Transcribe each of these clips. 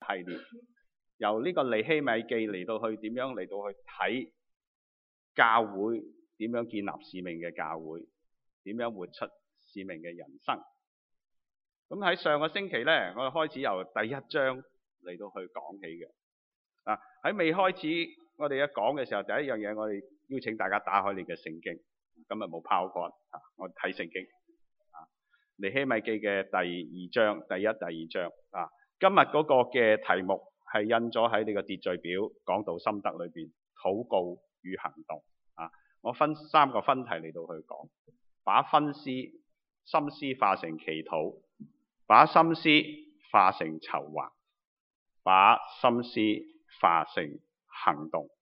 系列，由呢個尼希米記嚟到去點樣嚟到去睇教會點樣建立使命嘅教會，點樣活出使命嘅人生。咁喺上個星期呢，我哋開始由第一章嚟到去講起嘅。喺未開始我哋一講嘅時候，第一樣嘢我哋邀請大家打開你嘅聖經。今日冇 PowerPoint，我睇聖經。尼希米記嘅第二章，第一、第二章。今日嗰個嘅題目係印咗喺你個秩序表講道心得裏邊，禱告與行動。我分三個分題嚟到去講，把心思化成祈禱，把心思化成籌劃，把心思化成行動。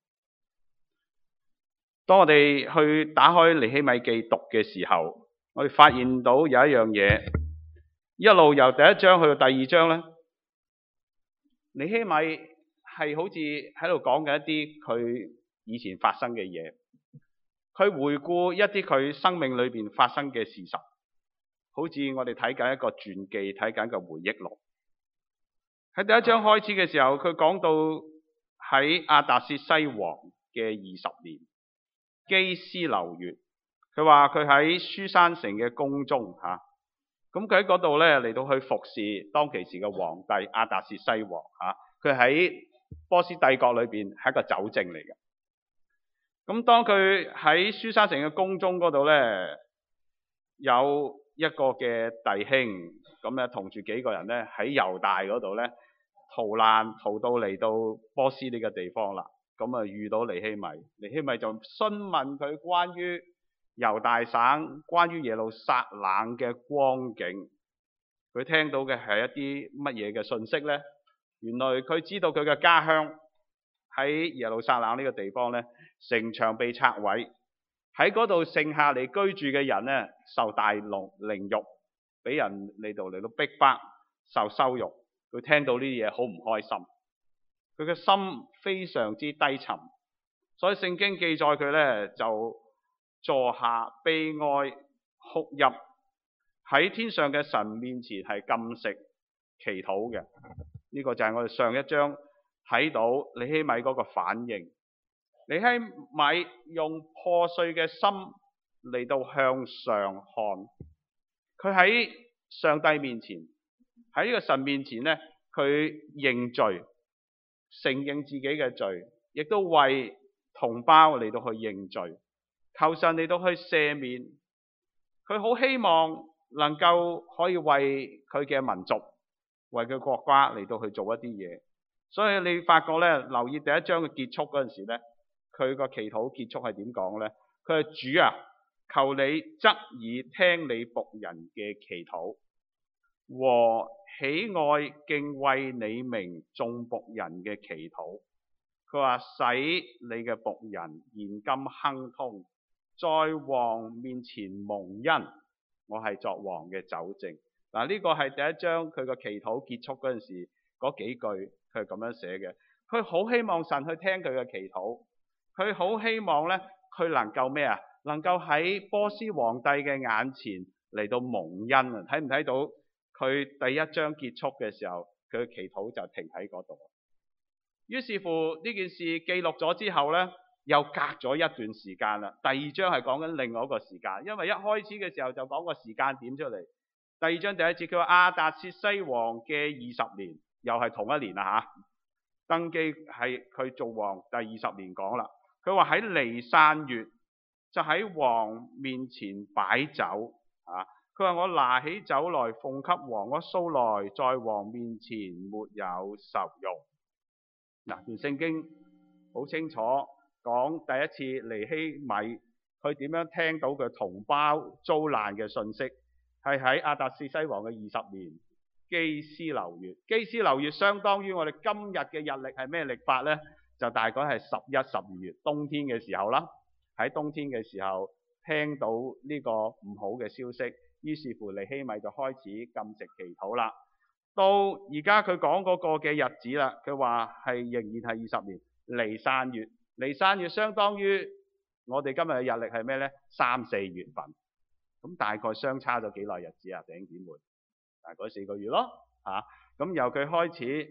當我哋去打開尼希米記讀嘅時候，我哋發現到有一樣嘢，一路由第一章去到第二章呢，尼希米係好似喺度講緊一啲佢以前發生嘅嘢，佢回顧一啲佢生命裏邊發生嘅事實，好似我哋睇緊一個傳記，睇緊個回憶錄。喺第一章開始嘅時候，佢講到喺亞達薛西王嘅20年，基斯流月，佢話佢喺書珊城嘅宮中嚇，咁佢喺嗰度咧嚟到去服侍當其時嘅皇帝亞達薛西王嚇，佢喺波斯帝國裏邊係一個酒政嚟嘅。咁當佢喺書珊城嘅宮中嗰度咧，有一個嘅弟兄咁咧，同住幾個人咧喺猶大嗰度咧逃難，逃到嚟到波斯呢個地方啦。咁啊遇到尼希米，尼希米就詢問佢關於猶大省、關於耶路撒冷嘅光景。佢聽到嘅係一啲乜嘢嘅信息呢？原來佢知道佢嘅家鄉喺耶路撒冷呢個地方呢，城牆被拆毀，喺嗰度剩下嚟居住嘅人呢，受大凌辱，俾人嚟到逼迫，受羞辱。佢聽到呢啲嘢好唔開心。佢嘅心非常之低沉，所以聖經記載佢呢就坐下悲哀哭泣，喺天上嘅神面前係禁食祈禱嘅。呢個就係我哋上一章睇到尼希米嗰個反應。尼希米用破碎嘅心嚟到向上看，佢喺上帝面前，喺呢個神面前呢，佢認罪，承認自己嘅罪，亦都為同胞嚟到去認罪，求神嚟到去赦免。佢好希望能夠可以為佢嘅民族、為佢國家嚟到去做一啲嘢。所以你發覺咧，留意第一章嘅結束嗰陣時咧，佢個祈禱結束係點講咧？佢係主啊，求你側耳聽你僕人嘅祈禱，和喜愛敬畏你名眾僕人嘅祈禱。佢話使你嘅僕人現今亨通，在王面前蒙恩。我係作王嘅酒政。呢個係第一章佢個祈禱結束嗰陣時嗰幾句，佢係咁樣寫嘅。佢好希望神去聽佢嘅祈禱，佢好希望咧佢能夠咩啊？能夠喺波斯皇帝嘅眼前嚟到蒙恩啊！睇唔睇到？佢第一章結束嘅時候，佢嘅祈禱就停喺嗰度。於是乎呢件事記錄咗之後呢，又隔咗一段時間啦。第二章係講緊另外一個時間，因為一開始嘅時候就講個時間點出嚟。第二章第一節佢話亞達薛西王嘅20年，又係同一年啦嚇。登基係佢做王第20年講啦。佢話喺尼散月就喺王面前擺酒啊。佢話我拿起酒來奉給王，我素來在王面前沒有受用。段聖經好清楚講第一次尼希米佢點樣聽到佢同胞遭難嘅信息，係喺亞達薛西王嘅20年基斯流月。基斯流月相當於我哋今日嘅日曆係咩曆法呢？就大概係11、12月冬天嘅時候啦。喺冬天嘅時候聽到呢個唔好嘅消息，於是乎尼希米就開始禁食祈禱啦。到而家佢講嗰個嘅日子啦，佢話係仍然係20年尼散月。尼散月相當於我哋今日嘅日曆係咩呢？3、4月份。咁大概相差咗幾耐日子啊？弟兄姊妹，大概4個月咯。咁由佢開始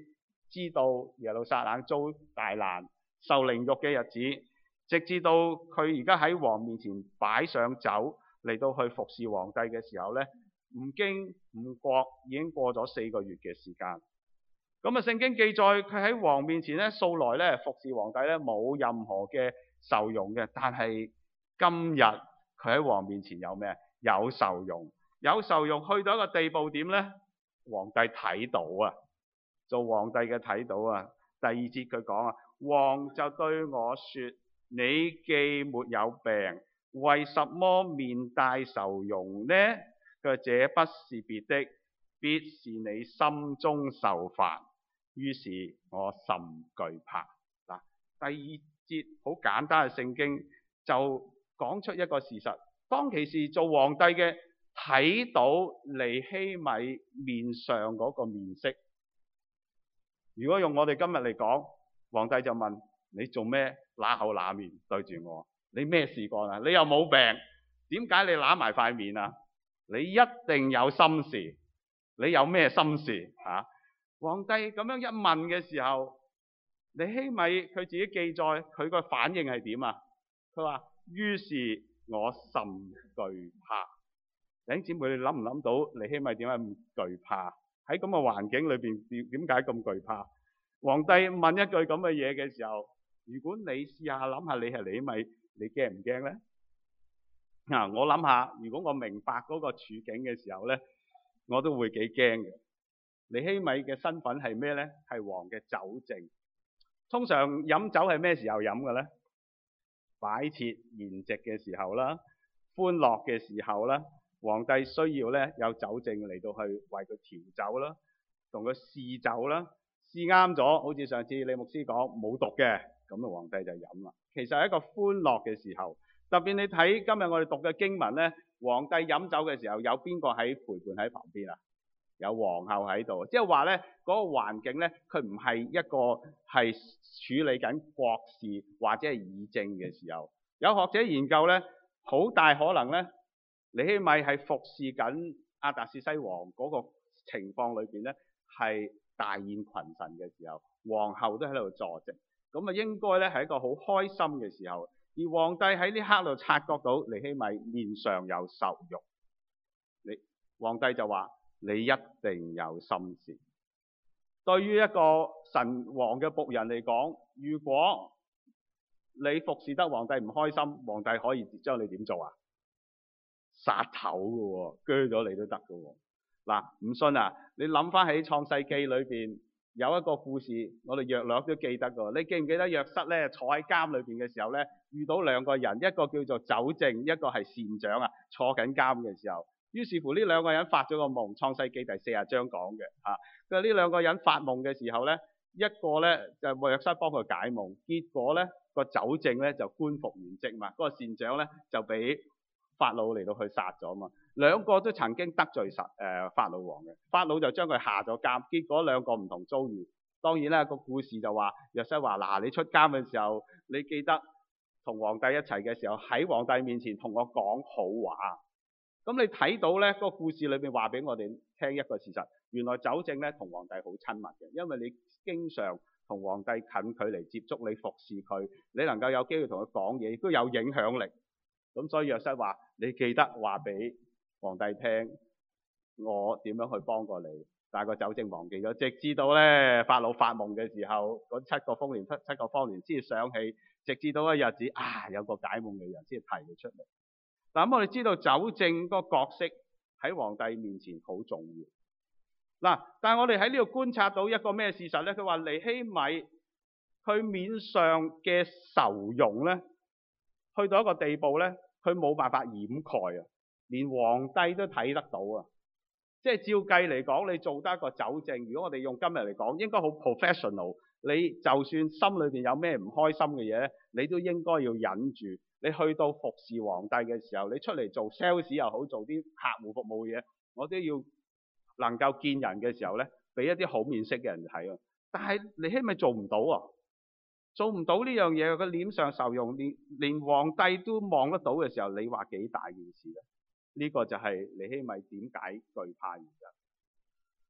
知道耶路撒冷遭大難、受凌辱嘅日子，直至到佢而家喺王面前擺上酒嚟到去服侍皇帝嘅時候呢，唔經唔覺已經過咗4個月嘅時間。咁啊，聖經記載佢喺王面前呢，素來呢服侍皇帝呢冇任何嘅受用嘅，但係今日佢喺王面前有咩？有受用，有受用去到一個地步點呢？皇帝睇到啊，做皇帝嘅睇到啊。第2節佢講啊，王就對我說：你既沒有病，為什麼面帶愁容呢？佢話這不是別的，必是你心中愁煩。於是我甚懼怕。嗱，第2節好簡單嘅聖經就講出一個事實，當其時做皇帝嘅睇到尼希米面上嗰個面色。如果用我哋今日嚟講，皇帝就問你做咩揦口揦面對住我？你咩事幹啊？你又冇病，點解你揦埋塊面啊？你一定有心事，你有咩心事啊？皇帝咁樣一問嘅時候，尼希米佢自己記載佢個反應係點啊？佢話：於是我甚懼怕。弟兄姊妹，你諗唔諗到尼希米點解咁懼怕？喺咁嘅環境裏邊點解咁懼怕？皇帝問一句咁嘅嘢嘅時候，如果你試下諗下你係尼希米，你驚唔驚呢？我諗下，如果我明白嗰個處境嘅時候呢，我都會幾驚嘅。尼希米嘅身份係咩呢？係王嘅酒政。通常飲酒係咩時候飲嘅呢？擺設筵席嘅時候啦，歡樂嘅時候啦，皇帝需要呢有酒政嚟到去為佢調酒啦，同佢試酒啦，試啱咗，好似上次李牧師講冇毒嘅，咁啊皇帝就飲啦。其實係一個歡樂嘅時候，特別你睇今日我哋讀嘅經文呢，皇帝飲酒嘅時候有邊個喺陪伴喺旁邊啊？有皇后喺度，即係話呢嗰個環境呢，佢唔係一個係處理緊國事或者係議政嘅時候。有學者研究呢，好大可能呢，尼希米係服侍緊亞達薛西王嗰個情況裏邊呢，係大宴群臣嘅時候，皇后都喺度坐席，咁啊應該呢係一個好開心嘅時候。而皇帝喺呢刻度察覺到尼希米面上有愁容，皇帝就話：你一定有心事。對於一個神王嘅僕人嚟講，如果你服侍得皇帝唔開心，皇帝可以將你點做啊？殺頭㗎喎，鋸咗你都得㗎喎。嗱，唔信啊？你諗翻起創世記裏邊有一個故事，我哋約略都記得㗎。你記唔記得約瑟咧坐喺監裏邊嘅時候咧，遇到2個人，一個叫做酒政，一個係善長啊，坐緊監嘅時候。於是乎呢2個人發咗個夢，創世記第40章講嘅嚇。佢話呢2個人發夢嘅時候咧，一個咧就約瑟幫佢解夢，結果咧個酒政咧就官復原職嘛，嗰個善長咧就俾法老嚟到去殺咗嘛。2個都曾經得罪法老王嘅，法老就將佢下咗監，結果2個唔同遭遇。當然啦，個故事就話約瑟話：嗱，你出監嘅時候，你記得同皇帝一齊嘅時候，喺皇帝面前同我講好話。咁你睇到呢個故事裏面話俾我哋聽一個事實，原來酒政呢同皇帝好親密嘅，因為你經常同皇帝近距離接觸，你服侍佢，你能夠有機會同佢講嘢，亦都有影響力。咁所以約瑟話：你記得話俾皇帝聽，我點樣去幫過你。但係個酒政忘記咗，直至到呢法老發夢嘅時候，嗰7個豐年7個方年先想起，直至到一日子有個解夢嘅人先提佢出嚟。咁我哋知道酒政個角色喺皇帝面前好重要。嗱，但係我哋喺呢度觀察到一個咩事實呢？佢話尼希米佢面上嘅愁容呢，去到一個地步呢，佢冇辦法掩蓋啊，連皇帝都睇得到啊。即係照計嚟講，你做得一個酒政，如果我哋用今日嚟講，應該好 professional。你就算心裏邊有咩唔開心嘅嘢，你都應該要忍住。你去到服侍皇帝嘅時候，你出嚟做 sales 又好，做啲客戶服務嘅嘢，我都要能夠見人嘅時候呢，俾一啲好面色嘅人睇啊。但係尼希米做唔到啊，做唔到呢樣嘢，佢臉上愁容，連皇帝都望得到嘅時候，你話幾大件事呢？呢個就係尼希米點解懼怕原因。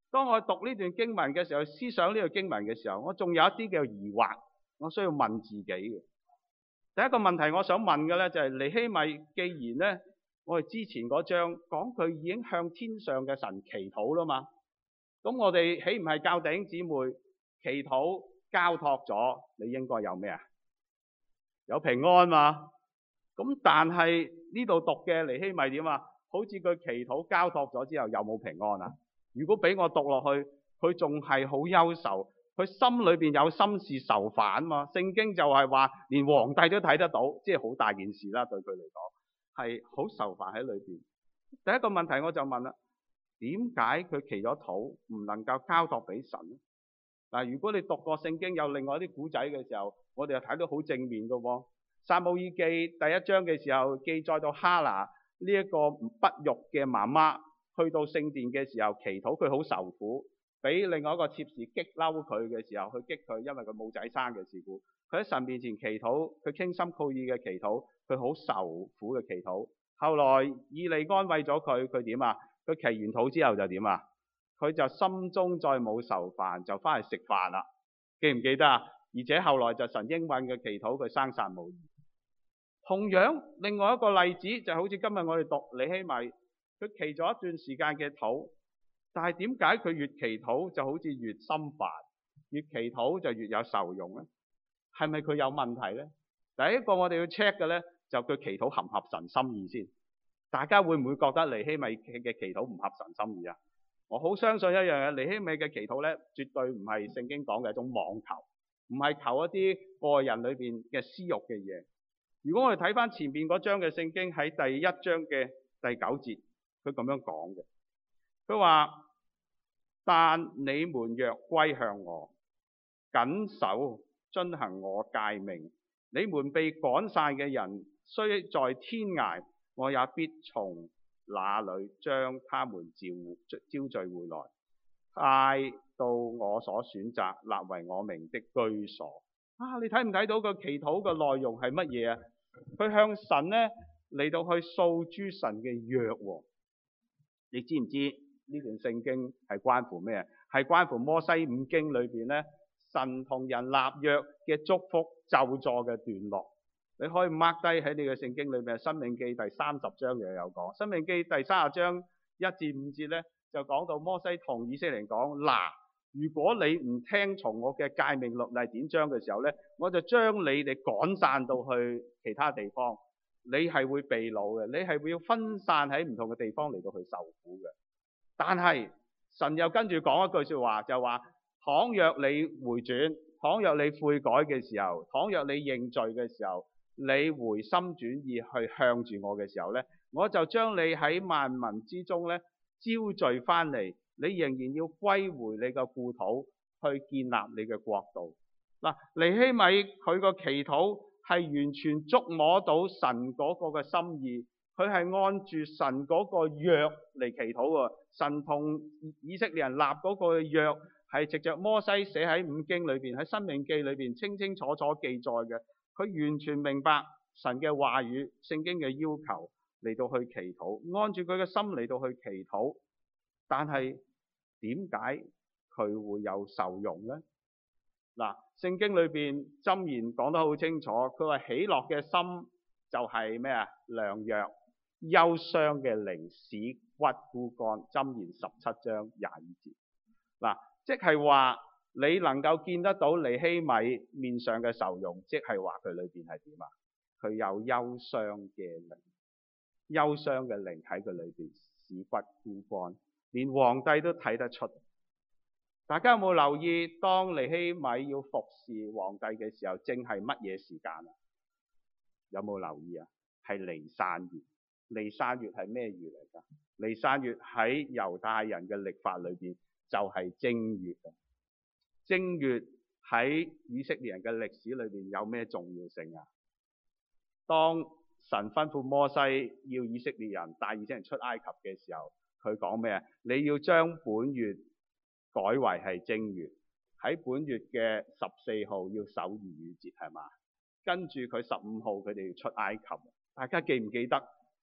當我讀呢段經文嘅時候，思想呢段經文嘅時候，我仲有一啲嘅疑惑，我需要問自己嘅。第一個問題我想問嘅咧就係尼希米，既然咧我哋之前嗰章講佢已經向天上嘅神祈禱啦嘛，咁我哋豈唔係教弟兄姊妹祈禱交託咗，你應該有咩啊？有平安嘛？咁但係呢度讀嘅尼希米點啊？好似佢祈禱交託咗之後有冇平安啊？如果俾我讀落去，佢仲係好憂愁，佢心裏邊有心事愁煩嘛。聖經就係話連皇帝都睇得到，即係好大件事啦，對佢嚟講係好愁煩喺裏邊。第一個問題我就問啦，點解佢祈咗禱唔能夠交託俾神呢？嗱，如果你讀過聖經有另外啲古仔嘅時候，我哋又睇到好正面嘅喎。撒母耳記第一章嘅時候記載到哈拿呢一個不育嘅媽媽去到聖殿嘅時候祈禱，佢好受苦，俾另外一個妾侍激嬲佢嘅時候去激佢，因為佢冇仔生嘅事故。佢喺神面前祈禱，佢傾心吐意嘅祈禱，佢好受苦嘅祈禱。後來以利安慰咗佢，佢點啊？佢祈完禱之後就點啊？佢就心中再冇愁煩，就翻去食飯啦。記唔記得啊？而且後來就神應允嘅祈禱，佢生撒母耳。同樣另外一個例子就好似今日我哋讀尼希米，佢祈咗一段時間嘅禱，但係點解佢越祈禱就好似越心煩，越祈禱就越有受用呢？係咪佢有問題呢？第一個我哋要 check 嘅呢，就佢祈禱合唔合神心意先。大家會唔會覺得尼希米嘅祈禱唔合神心意啊？我好相信一樣嘢，尼希米嘅祈禱呢，絕對唔係聖經講嘅一種妄求，唔係求一啲個人裏邊嘅私欲嘅嘢。如果我哋睇翻前面嗰章嘅聖經，喺第一章嘅第9節，佢咁樣講嘅，佢話：但你們若歸向我，謹守遵行我誡命，你們被趕散嘅人雖在天涯，我也必從那裏將他們招聚回來，帶到我所選擇立為我名的居所。啊！你睇唔睇到個祈禱嘅內容係乜嘢啊？佢向神呢嚟到去訴諸神嘅約喎。你知唔知呢段聖經係關乎咩？係關乎摩西五經裏邊呢，神同人立約嘅祝福咒詛嘅段落。你可以 mark 低喺你嘅聖經裏面，《申命記》第30章又有講，《申命記》第30章1至5節呢，就講到摩西同以色列人講：嗱，如果你唔聽從我嘅誡命律例典章嘅時候呢，我就將你哋趕散到去其他地方，你係會被擄嘅，你係會要分散喺唔同嘅地方嚟到去受苦嘅。但係神又跟住講一句說話，就話：倘若你回轉，倘若你悔改嘅時候，倘若你認罪嘅時候，你回心轉意去向住我嘅時候呢，我就將你喺萬民之中呢招聚翻嚟，你仍然要歸回你嘅故土，去建立你嘅國度。嗱，尼希米佢個祈禱係完全觸摸到神嗰個嘅心意，佢係按住神嗰個約嚟祈禱喎。神同以色列人立嗰個約係藉着摩西寫喺五經裏邊，喺申命記裏邊清清楚楚記載嘅。佢完全明白神嘅話語、聖經嘅要求嚟到去祈禱，按住佢嘅心嚟到去祈禱。但係點解佢會有受用呢？嗱，聖經裏邊箴言講得好清楚，佢話喜樂嘅心就係咩啊？良藥，憂傷嘅靈使骨枯乾。箴言17章22節。嗱，即係話你能夠見得到尼希米面上嘅愁容，即係話佢裏邊係點啊？佢有憂傷嘅靈，憂傷嘅靈喺佢裏邊使骨枯乾，連皇帝都睇得出。大家有冇留意，當尼希米要服侍皇帝嘅時候，正係乜嘢時間啊？有冇留意啊？係尼散月。尼散月係咩月嚟噶？尼散月喺猶太人嘅曆法裏邊就係正月啊。正月喺以色列人嘅歷史裏邊有咩重要性啊？當神吩咐摩西要以色列人帶以色列人出埃及嘅時候，佢講咩啊？你要將本月改為係正月，喺本月嘅14號要守逾越節，係嘛？跟住佢15號佢哋要出埃及。大家記唔記得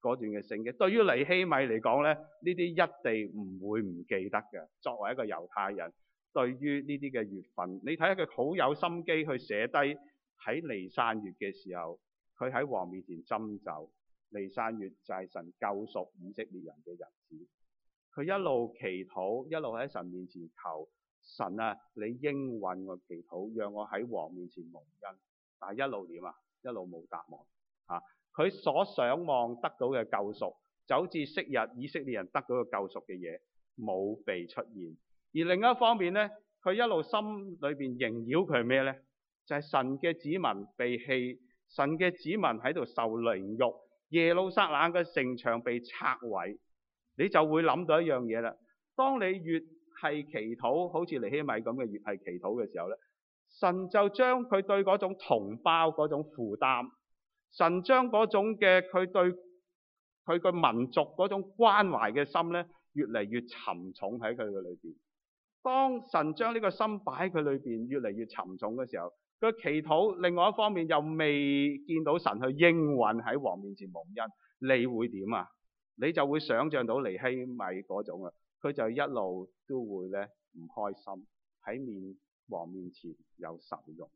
嗰段嘅聖經。對於尼希米嚟講咧，呢啲一定唔會唔記得嘅。作為一個猶太人，對於呢啲嘅月份，你睇下佢好有心機去寫低喺尼散月嘅時候，佢喺王面前斟酒。尼散月就係神救贖以色列人嘅日子。佢一路祈禱，一路喺神面前求神啊，你應允我祈禱，讓我喺王面前蒙恩。但係一路點啊？一路冇答案。佢所想望得到嘅救贖，就好似昔日以色列人得到嘅救贖嘅嘢，冇被出現。而另一方面呢，佢一路心裏邊縈繞佢係咩呢？就係神嘅子民被棄，神嘅子民喺度受凌辱，耶路撒冷嘅城牆被拆毀。你就會諗到一樣嘢啦。當你越係祈禱，好似尼希米咁嘅越係祈禱嘅時候咧，神就將佢對嗰種同胞嗰種負擔，神將嗰種嘅佢對佢個民族嗰種關懷嘅心咧，越嚟越沉重喺佢嘅裏邊。當神將呢個心擺喺佢裏邊越嚟越沉重嘅時候，佢祈禱另外一方面又未見到神去應允喺王面前蒙恩，你會點啊？你就會想像到尼希米嗰種啊，佢就一路都會咧唔開心，喺王面前有愁容。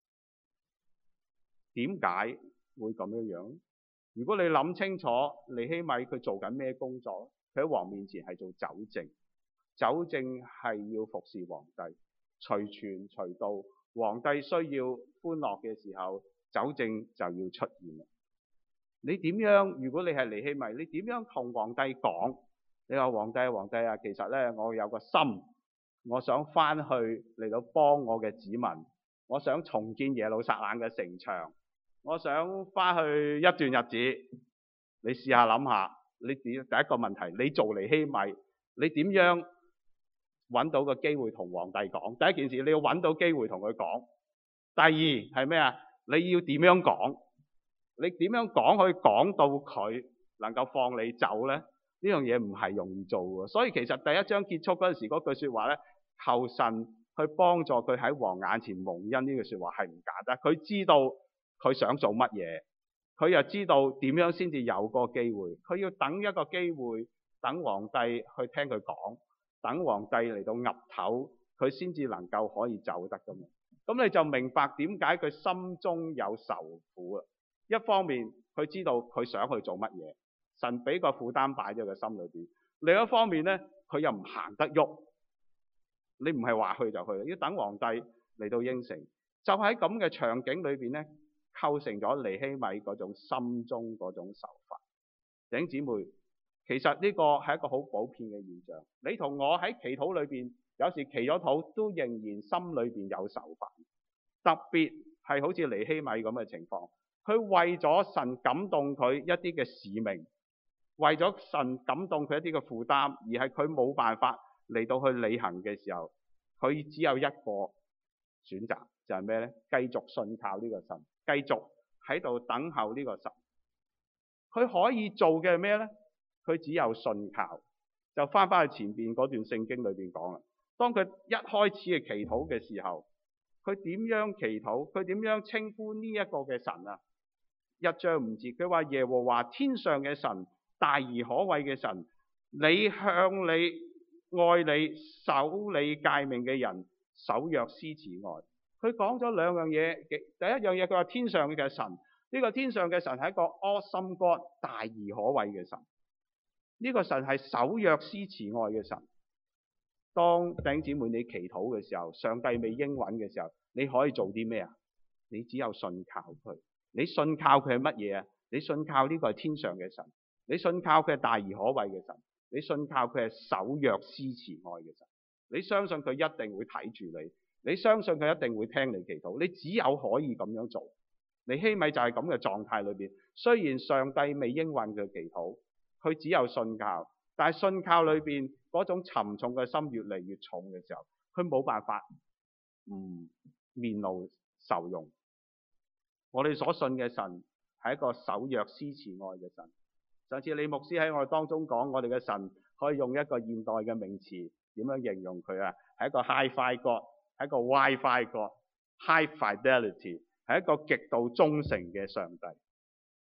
點解會咁樣？如果你諗清楚尼希米佢做緊咩工作，佢喺王面前係做酒政。酒政係要服侍皇帝，隨傳隨到，皇帝需要歡樂嘅時候，酒政就要出現啦。你點樣？如果你係尼希米，你點樣同皇帝講？你話皇帝啊，其實咧我有個心，我想翻去嚟到幫我嘅子民，我想重建耶路撒冷嘅城牆，我想翻去一段日子。你試下諗下，你第一個問題，你做尼希米，你點樣揾到個機會同皇帝講？第一件事你要揾到機會同佢講。第二係咩啊？你要點樣講？你點樣講可以講到佢能夠放你走呢？呢樣嘢唔係容易做嘅。所以其實第一章結束嗰陣時嗰句説話呢，求神去幫助佢喺王眼前蒙恩，呢句説話係唔簡單。佢知道佢想做乜嘢，佢又知道點樣先至有個機會。佢要等一個機會，等皇帝去聽佢講，等皇帝嚟到岌頭，佢先至能夠可以走得㗎嘛。咁你就明白點解佢心中有愁苦啊！一方面佢知道佢想去做乜嘢，神俾個負擔擺咗佢心裏邊；另一方面呢，佢又唔行得喐。你唔係話去就去，要等皇帝嚟到應承。就喺咁嘅場景裏邊呢，構成咗尼希米嗰種心中嗰種愁煩。弟兄姊妹，其實呢個係一個好普遍嘅現象。你同我喺祈禱裏邊，有時祈咗禱都仍然心裏邊有愁煩。特別係好似尼希米咁嘅情況。佢為咗神感動佢一啲嘅使命，為咗神感動佢一啲嘅負擔，而係佢冇辦法嚟到去履行嘅時候，佢只有一個選擇，就係咩呢？繼續信靠呢個神，繼續喺度等候呢個神。佢可以做嘅係咩呢？佢只有信靠。就翻去前邊嗰段聖經裏邊講啦。當佢一開始嘅祈禱嘅時候，佢點樣祈禱？佢點樣稱呼呢一個嘅神啊？1章5節，佢話耶和華天上嘅神，大而可畏嘅神，你向你愛你守你誡命嘅人守約施慈愛。佢講咗兩樣嘢。第一樣嘢佢話天上嘅神，呢個天上嘅神係一個 awesome God， 大而可畏嘅神。呢個神係守約施慈愛嘅神。當弟兄姊妹你祈禱嘅時候，上帝未應允嘅時候，你可以做啲咩啊？你只有信靠佢。你信靠佢係乜嘢啊？你信靠呢個係天上嘅神，你信靠佢係大而可畏嘅神，你信靠佢係守約施慈愛嘅神。你相信佢一定會睇住你，你相信佢一定會聽你祈禱。你只有可以咁樣做。尼希米就係咁嘅狀態裏邊，雖然上帝未應允佢祈禱，佢只有信靠，但係信靠裏邊嗰種沉重嘅心越嚟越重嘅時候，佢冇辦法面露愁容。我哋所信嘅神係一個守約施慈愛嘅神。上次李牧師喺我哋當中講，我哋嘅神可以用一個現代嘅名詞點樣形容佢啊？係一個 Hi-Fi God， 係一個 Wi-Fi God，High Fidelity， 係一個極度忠誠嘅上帝。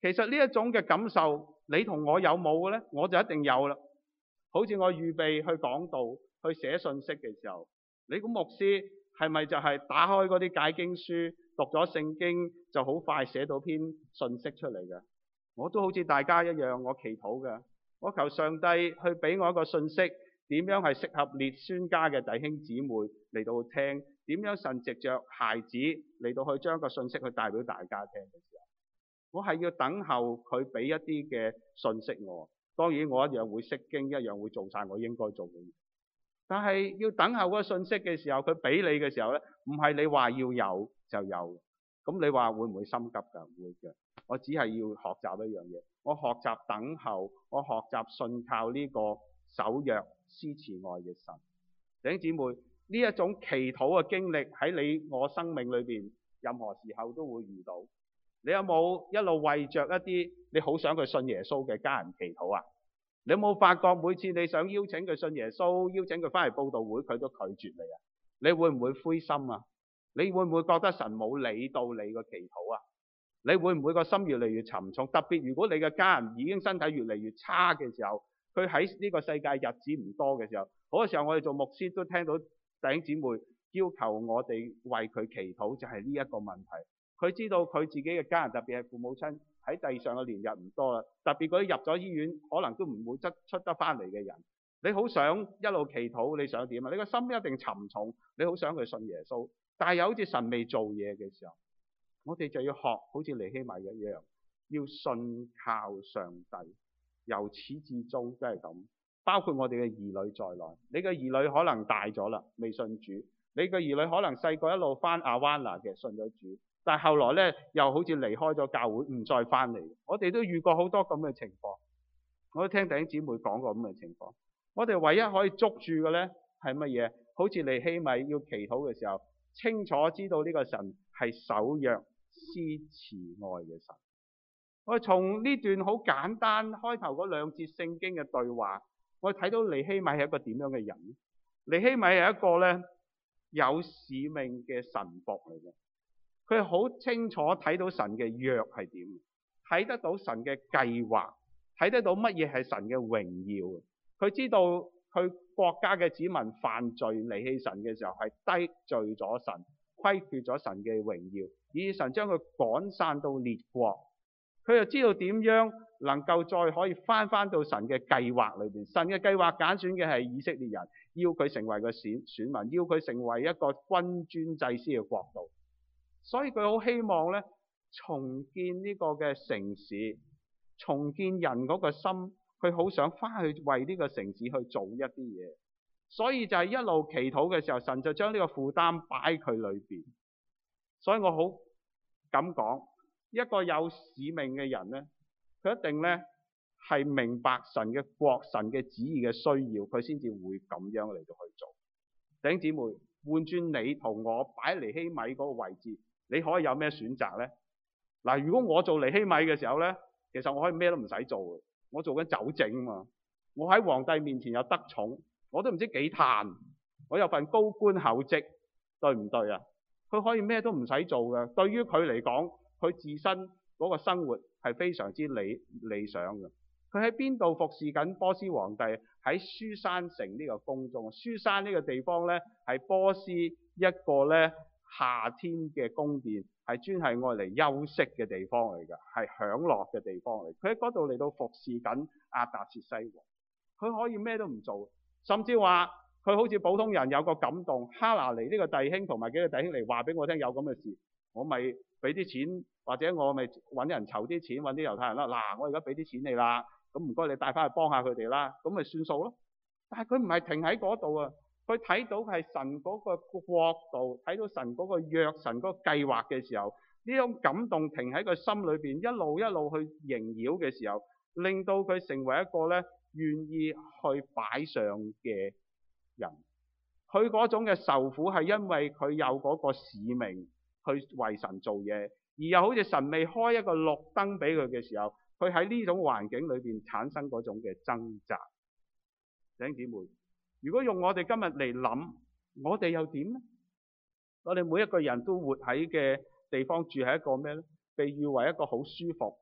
其實呢一種嘅感受，你同我有冇嘅咧？我就一定有啦。好似我預備去講道、去寫信息嘅時候，你估牧師係咪就係打開嗰啲解經書，讀咗聖經就好快寫到篇信息出嚟嘅？我都好似大家一樣，我祈禱嘅，我求上帝去俾我一個信息，點樣係適合列宣家嘅弟兄姊妹嚟到聽，點樣神藉着孩子嚟到去將個信息去帶俾大家聽嘅時候，我係要等候佢俾一啲嘅信息我。當然我一樣會釋經，一樣會做晒我應該做嘅嘢。但係要等候嗰個信息嘅時候，佢俾你嘅時候咧，唔係你話要有就有。咁你話會唔會心急㗎？會嘅。我只係要學習一樣嘢，我學習等候，我學習信靠呢個守約施慈愛嘅神。弟兄姊妹，呢一種祈禱嘅經歷喺你我生命裏邊，任何時候都會遇到。你有冇一路為着一啲你好想佢信耶穌嘅家人祈禱啊？你有冇發覺每次你想邀請佢信耶穌，邀請佢翻嚟佈道會，佢都拒絕你啊？你會唔會灰心啊？你會唔會覺得神冇理到你個祈禱啊？你會唔會個心越嚟越沉重？特別如果你嘅家人已經身體越嚟越差嘅時候，佢喺呢個世界日子唔多嘅時候，好多時候我哋做牧師都聽到弟兄姊妹要求我哋為佢祈禱，就係呢一個問題。佢知道佢自己嘅家人，特別係父母親喺地上嘅年日唔多啦，特別嗰啲入咗醫院可能都唔會出得翻嚟嘅人，你好想一路祈禱，你想點啊？你個心一定沉重，你好想佢信耶穌，但係又好似神未做嘢嘅時候，我哋就要學好似尼希米一樣，要信靠上帝，由始至終都係咁。包括我哋嘅兒女在內，你嘅兒女可能大咗啦，未信主；你嘅兒女可能細個一路翻阿灣拿嘅，信咗主。但係後來咧，又好似離開咗教會，唔再翻嚟。我哋都遇過好多咁嘅情況，我都聽弟兄姊妹講過咁嘅情況。我哋唯一可以捉住嘅咧係乜嘢？好似尼希米要祈禱嘅時候，清楚知道呢個神係守約施慈愛嘅神。我哋從呢段好簡單開頭嗰兩節聖經嘅對話，我哋睇到尼希米係一個點樣嘅人？尼希米係一個咧有使命嘅神僕嚟嘅。佢好清楚睇到神嘅約係點，睇得到神嘅計劃，睇得到乜嘢係神嘅榮耀。佢知道佢國家嘅子民犯罪離棄神嘅時候係得罪咗神，虧缺咗神嘅榮耀，以致神將佢趕散到列國。佢又知道點樣能夠再可以翻到神嘅計劃裏邊。神嘅計劃揀選嘅係以色列人，要佢成為個選民，要佢成為一個君尊祭司嘅國度。所以佢好希望咧重建呢個嘅城市，重建人嗰個心，佢好想翻去為呢個城市去做一啲嘢。所以就係一路祈禱嘅時候，神就將呢個負擔擺喺佢裏邊。所以我好咁講，一個有使命嘅人咧，佢一定咧係明白神嘅國、神嘅旨意嘅需要，佢先至會咁樣嚟到去做。弟兄姊妹，換轉你同我擺尼希米嗰個位置，你可以有咩選擇呢？嗱，如果我做尼希米嘅時候呢，其實我可以咩都唔使做嘅，我做緊酒政啊嘛。我喺皇帝面前有得寵，我都唔知幾嘆。我有份高官厚職，對唔對啊？佢可以咩都唔使做嘅。對於佢嚟講，佢自身嗰個生活係非常之理想嘅。佢喺邊度服侍緊波斯皇帝？喺書珊城呢個宮中。書珊呢個地方呢，係波斯一個呢夏天嘅宮殿，係專係愛嚟休息嘅地方嚟㗎，係享樂嘅地方嚟。佢喺嗰度嚟到服侍緊亞達薛西王，佢可以咩都唔做，甚至話佢好似普通人有個感動，哈拿尼呢個弟兄同埋幾個弟兄嚟話俾我聽有咁嘅事，我咪俾啲錢，或者我咪揾人籌啲錢，揾啲猶太人啦。嗱，我而家俾啲錢你啦，咁唔該你帶翻去幫下佢哋啦，咁咪算數咯。但係佢唔係停喺嗰度啊，佢睇到係神嗰個國度，睇到神嗰個約、神嗰個計劃嘅時候，呢種感動停喺佢心裏邊，一路一路去縈繞嘅時候，令到佢成為一個咧願意去擺上嘅人。佢嗰種嘅受苦係因為佢有嗰個使命去為神做嘢，而又好似神未開一個綠燈俾佢嘅時候，佢喺呢種環境裏邊產生嗰種嘅掙扎。弟兄姊妹，如果用我哋今日嚟諗，我哋又點呢？我哋每一個人都活喺嘅地方，住喺一個咩呢？被譽為一個好舒服、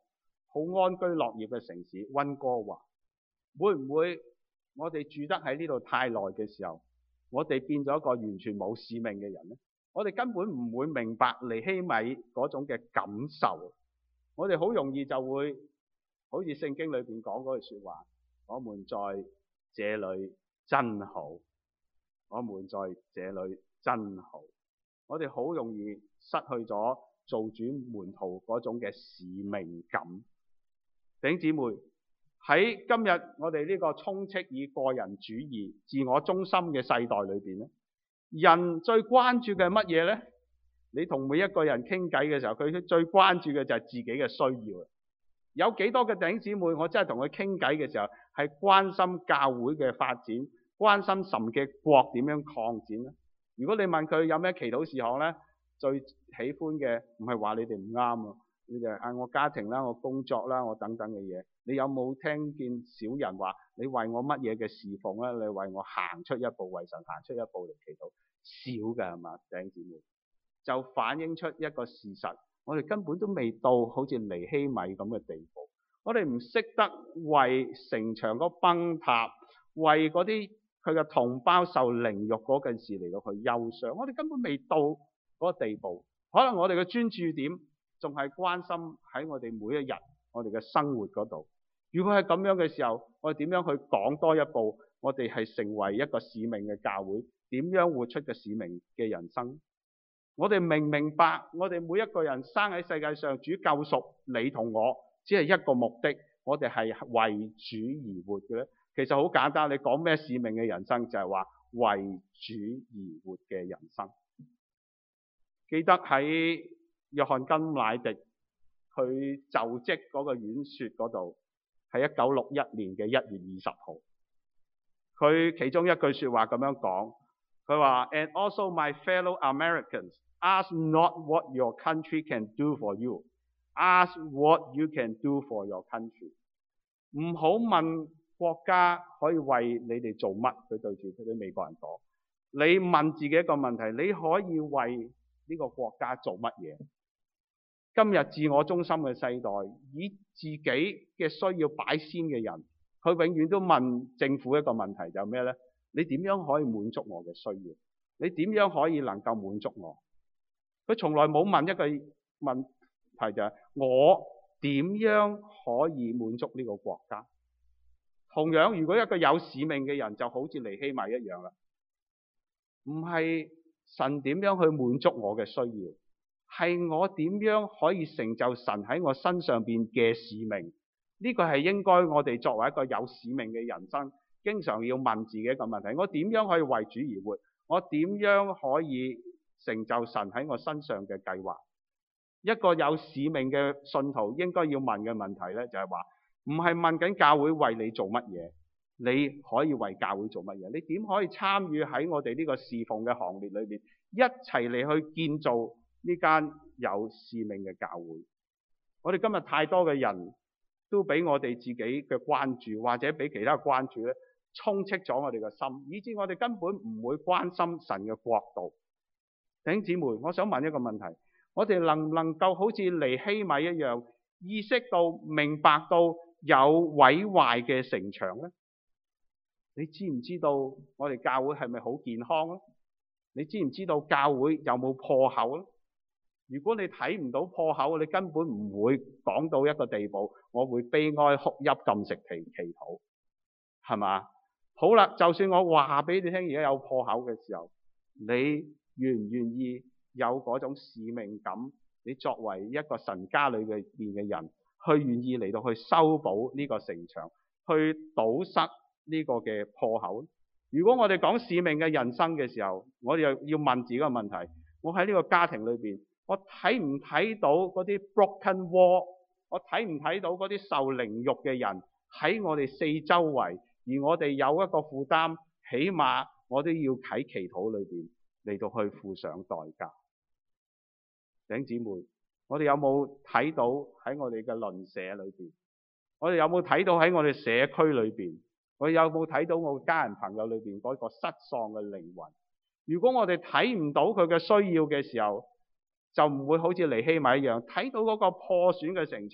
好安居樂業嘅城市溫哥華，會唔會我哋住得喺呢度太耐嘅時候，我哋變咗一個完全冇使命嘅人呢？我哋根本唔會明白尼希米嗰種嘅感受，我哋好容易就會好似聖經裏邊講嗰句說話：我們在這裏真好，我們在這裏真好。我哋好容易失去咗做主門徒嗰種嘅使命感。弟兄姊妹，喺今日我哋呢個充斥以個人主義、自我中心嘅世代裏邊咧，人最關注嘅係乜嘢呢？你同每一個人傾偈嘅時候，佢最關注嘅就係自己嘅需要。有幾多嘅弟兄姊妹，我真係同佢傾偈嘅時候，係關心教會嘅發展，關心神嘅國點樣擴展呢？如果你問佢有咩祈禱事項呢，最喜歡嘅唔係話你哋唔啱啊，你就係我家庭啦、我工作啦、我等等嘅嘢。你有冇聽見少人話你為我乜嘢嘅侍奉咧？你為我行出一步，為神行出一步嚟祈禱？少㗎係嘛，弟兄姊妹，就反映出一個事實，我哋根本都未到好似尼希米咁嘅地步。我哋唔識得為城牆嗰崩塌，為嗰啲佢嘅同胞受凌辱嗰件事嚟到去憂傷。我哋根本未到嗰個地步。可能我哋嘅專注點仲係關心喺我哋每一日我哋嘅生活嗰度。如果係咁樣嘅時候，我哋點樣去講多一步？我哋係成為一個使命嘅教會，點樣活出個使命嘅人生？我哋明唔明白？我哋每一個人生喺世界上，主救贖你同我，只係一個目的，我哋係為主而活嘅咧。其實好簡單，你講咩使命嘅人生，就係話為主而活嘅人生。記得喺約翰甘乃迪佢就職嗰個演說嗰度，係1961年嘅1月20號。佢其中一句說話咁樣講，佢話 ：And also my fellow Americans, ask not what your country can do for you, ask what you can do for your country。唔好問國家可以為你哋做乜，佢對住佢啲美國人講。你問自己一個問題：你可以為呢個國家做乜嘢？今日自我中心嘅世代，以自己嘅需要擺先嘅人，佢永遠都問政府一個問題，就係咩呢？你點樣可以滿足我嘅需要？你點樣可以能夠滿足我？佢從來冇問一個問題，就係我點樣可以滿足呢個國家？同樣，如果一個有使命嘅人，就好似尼希米一樣啦，唔係神點樣去滿足我嘅需要，係我點樣可以成就神喺我身上邊嘅使命。呢個係應該我哋作為一個有使命嘅人生，經常要問自己一個問題：我點樣可以為主而活？我點樣可以成就神喺我身上嘅計劃？一個有使命嘅信徒應該要問嘅問題呢，就係話唔係問緊教會為你做乜嘢，你可以為教會做乜嘢？你點可以參與喺我哋呢個侍奉嘅行列裏邊，一齊嚟去建造呢間有使命嘅教會？我哋今日太多嘅人都俾我哋自己嘅關注，或者俾其他關注咧，充斥咗我哋嘅心，以致我哋根本唔會關心神嘅國度。弟兄姊妹，我想問一個問題：我哋能唔能夠好似尼希米一樣，意識到、明白到有毀壞嘅城牆呢？你知唔知道我哋教會係咪好健康呢？你知唔知道教會有冇破口呢？如果你睇唔到破口，你根本唔會講到一個地步，我會悲哀哭泣禁食祈禱，係嘛？好啦，就算我話俾你聽而家有破口嘅時候，你願唔願意有嗰種使命感？你作為一個神家裏邊嘅人，去願意嚟到去修補呢個城牆，去堵塞呢個嘅破口。如果我哋講使命嘅人生嘅時候，我哋又要問自己個問題：我喺呢個家庭裏邊，我睇唔睇到嗰啲 broken wall？ 我睇唔睇到嗰啲受凌辱嘅人喺我哋四周圍？而我哋有一個負擔，起碼我都要喺祈禱裏邊嚟到去付上代價。弟兄姊妹，我哋有冇睇到喺我哋嘅鄰舍裏邊？我哋有冇睇到喺我哋社區裏邊？我哋有冇睇到我家人朋友裏邊嗰個失喪嘅靈魂？如果我哋睇唔到佢嘅需要嘅時候，就唔會好似尼希米一樣睇到嗰個破損嘅城牆，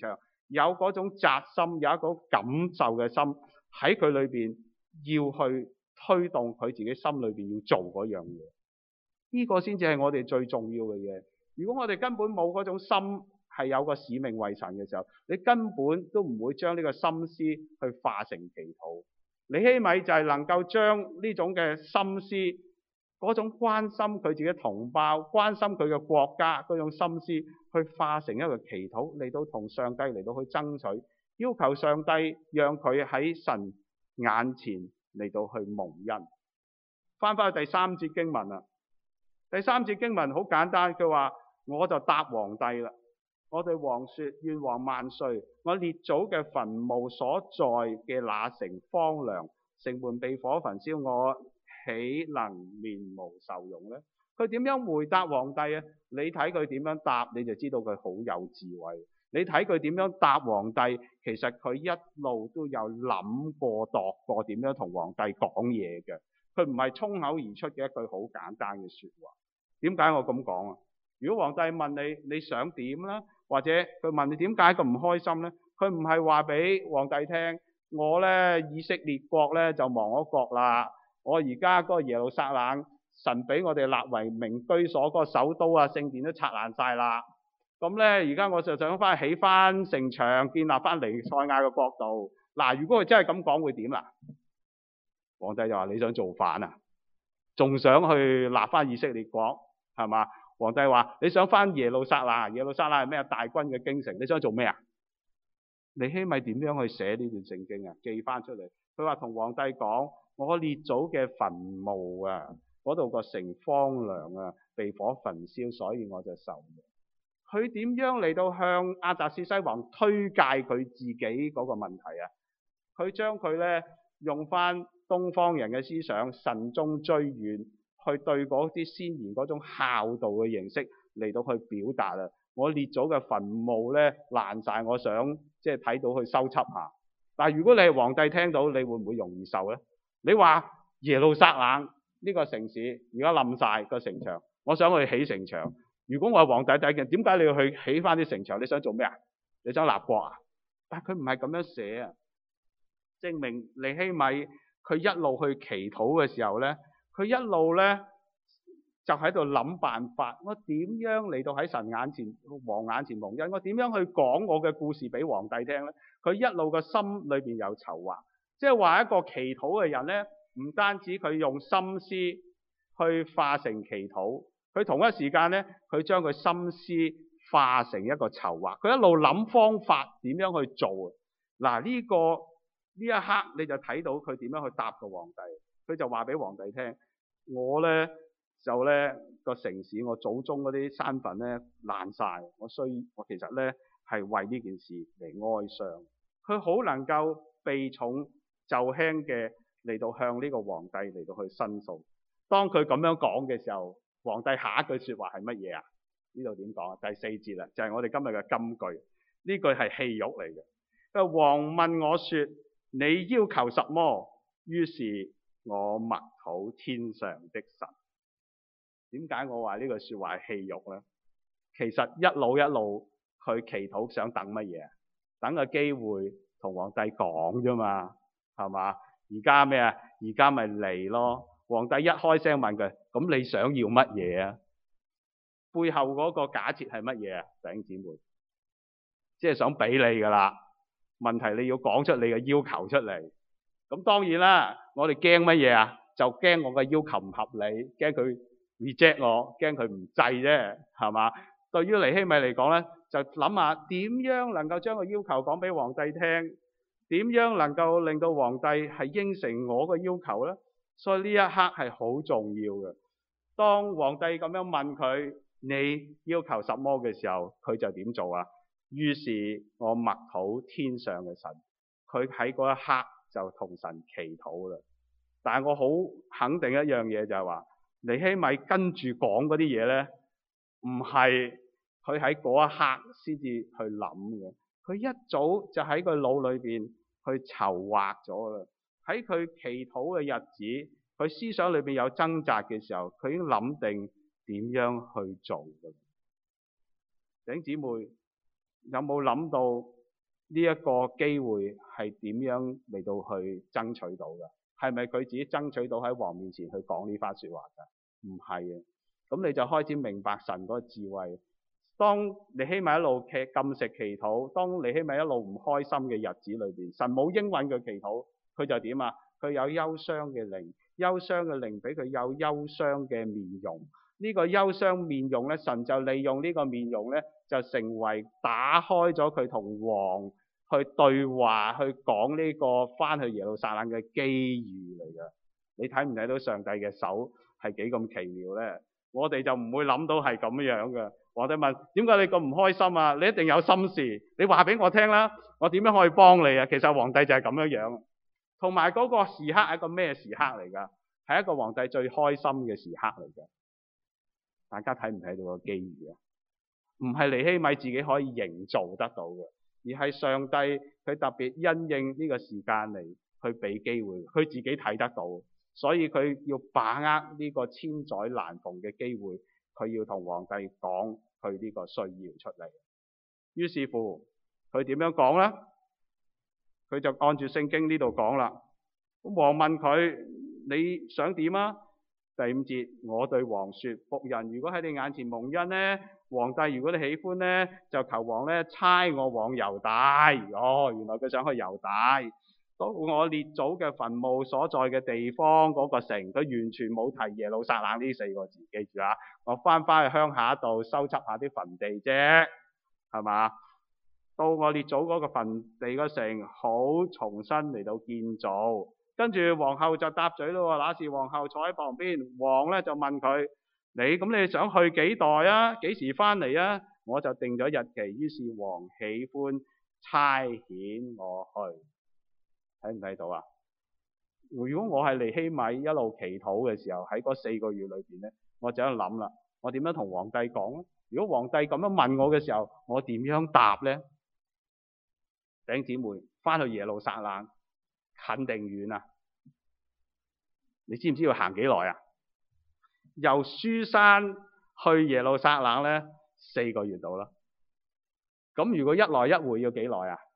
有嗰種扎心，有一個感受嘅心喺佢裏邊，要去推動佢自己心裏邊要做嗰樣嘢。呢個先至係我哋最重要嘅嘢。如果我哋根本冇嗰種心係有個使命為神嘅時候，你根本都唔會將呢個心思去化成祈禱。尼希米就係能夠將呢種嘅心思，嗰種關心佢自己同胞、關心佢嘅國家嗰種心思，去化成一個祈禱，嚟到同上帝嚟到去爭取，要求上帝讓佢喺神眼前嚟到去蒙恩。翻返去第3節經文啦。第3節經文好簡單，佢話我就答皇帝啦。我對王說：願王萬歲！我列祖嘅墳墓所在嘅那城荒涼，城門被火焚燒，我豈能面無受容呢？佢點樣回答皇帝啊？你睇佢點樣答，你就知道佢好有智慧。你睇佢點樣答皇帝，其實佢一路都有諗過度過點樣同皇帝講嘢嘅。佢唔係衝口而出嘅一句好簡單嘅說話。點解我咁講啊？如果皇帝問你想點啦，或者佢問你點解咁唔開心呢？佢唔係話俾皇帝聽，我呢以色列國呢就亡咗國啦，我而家嗰個耶路撒冷神俾我哋立為名居所，嗰個首都啊聖殿都拆爛晒啦。咁呢而家我就想翻起翻城牆，建立翻彌賽亞嘅國度。嗱，如果佢真係咁講會點啦？皇帝就話你想造反啊？仲想去立翻以色列國係嘛？皇帝話你想翻耶路撒冷，耶路撒冷係咩？大軍嘅京城，你想做咩啊？尼希米點樣去寫呢段聖經啊？記翻出嚟，佢話同皇帝講：我列祖嘅墳墓啊，嗰度個城荒涼啊，被火焚燒，所以我就受刑。佢點樣嚟到向亞達薛西王推介佢自己嗰個問題啊？佢將佢呢用翻東方人嘅思想，慎終追遠，去對嗰啲先賢嗰種孝道嘅形式嚟到去表達啊！我列祖嘅墳墓呢爛晒，我想即係睇到去修葺下。但係如果你係皇帝聽到，你會唔會容易受呢？你話耶路撒冷呢個城市而家冧晒個城牆，我想去起城牆。如果我係皇帝第一件，點解你要去起翻啲城牆？你想做咩啊？你想立國啊？但係佢唔係咁樣寫啊，證明尼希米佢一路去祈禱嘅時候呢，佢一路呢就喺度諗辦法，我點樣嚟到喺神眼前、王眼前蒙恩？我點樣去講我嘅故事俾皇帝聽呢？佢一路個心裏邊有籌劃，即係話一個祈禱嘅人呢，唔單止佢用心思去化成祈禱，佢同一時間呢，佢將佢心思化成一個籌劃，佢一路諗方法點樣去做。嗱，呢一刻你就睇到佢點樣去答個皇帝。佢就話俾皇帝聽：我呢就呢個城市，我祖宗嗰啲山墳呢爛晒，我其實呢係為呢件事嚟哀傷。佢好能夠避重就輕嘅嚟到向呢個皇帝嚟到去申訴。當佢咁樣講嘅時候，皇帝下一句說話係乜嘢啊？呢度點講啊？第4節啦，就係我哋今日嘅金句。呢句係戲肉嚟嘅。佢話王問我說：你要求什麼？於是我默禱天上的神。點解我話呢句說話係戲肉呢？其實一路去祈禱想等乜嘢啊？等個機會同皇帝講啫嘛，係嘛？而家咩啊？而家咪嚟咯。皇帝一開聲問佢：咁你想要乜嘢啊？背後嗰個假設係乜嘢啊？弟兄姊妹，即係想俾你噶啦。問題你要講出你嘅要求出嚟。咁當然啦，我哋驚乜嘢啊？就驚我嘅要求唔合理，驚佢 reject 我，驚佢唔制啫，係嘛？對於尼希米嚟講咧，就諗下點樣能夠將個要求講俾皇帝聽，點樣能夠令到皇帝係應承我嘅要求咧？所以呢一刻係好重要嘅。當皇帝咁樣問佢你要求什麼嘅時候，佢就點做啊？於是我默禱天上嘅神，佢喺嗰一刻就同神祈禱啦。但係我好肯定一樣嘢，就係話，尼希米跟住講嗰啲嘢呢，唔係佢喺嗰一刻先至去諗嘅，佢一早就喺佢腦裏邊去籌劃咗啦。喺佢祈禱嘅日子，佢思想裏邊有掙扎嘅時候，佢已經諗定點樣去做嘅。弟兄姊妹，有冇諗到呢一個機會係點樣嚟到去爭取到嘅？係咪佢自己爭取到喺王面前去講呢番説話㗎？唔係嘅。咁你就開始明白神嗰個智慧。當尼希米一路禁食祈禱，當尼希米一路唔開心嘅日子裏邊，神冇應允佢祈禱，佢就點啊？佢有憂傷嘅靈，憂傷嘅靈俾佢有憂傷嘅面容。呢個憂傷面容咧，神就利用呢個面容咧，就成為打開咗佢同王去對話，去講呢個翻去耶路撒冷嘅機遇嚟嘅。你睇唔睇到上帝嘅手係幾咁奇妙咧？我哋就唔會諗到係咁樣嘅。皇帝問：點解你咁唔開心啊？你一定有心事，你話俾我聽啦，我點樣可以幫你啊？其實皇帝就係咁樣樣。同埋嗰個時刻係一個咩時刻嚟㗎？係一個皇帝最開心嘅時刻嚟嘅。大家睇唔睇到個機遇啊？唔係尼希米自己可以營造得到嘅，而係上帝佢特別因應呢個時間嚟去俾機會，佢自己睇得到，所以佢要把握呢個千載難逢嘅機會，佢要同皇帝講佢呢個需要出嚟。於是乎，佢點樣講呢？佢就按住聖經呢度講啦。咁王問佢：你想點啊？第5節，我對王說：僕人如果喺你眼前蒙恩呢，皇帝如果你喜歡呢，就求王呢差我往猶大。哦，原來佢想去猶大，到我列祖嘅墳墓所在嘅地方嗰個城。佢完全冇提耶路撒冷呢4個字，記住啊！我翻去鄉下度收葺下啲墳地啫，係嘛？到我列祖嗰個墳地個城好重新嚟到建造。跟住皇后就答嘴咯，那時皇后坐喺旁邊，王咧就問佢：你想去幾代啊？幾時翻嚟啊？我就定咗日期。於是王喜歡差遣我去。睇唔睇到啊？如果我係尼希米一路祈禱嘅時候，喺嗰4個月裏邊咧，我就喺度諗啦，我點樣同皇帝講咧？如果皇帝咁樣問我嘅時候，我點樣答咧？弟兄姊妹，翻去耶路撒冷近定遠啊？你知唔知要行幾耐啊？由書珊去耶路撒冷咧，4個月到啦。咁如果一來一回要幾耐啊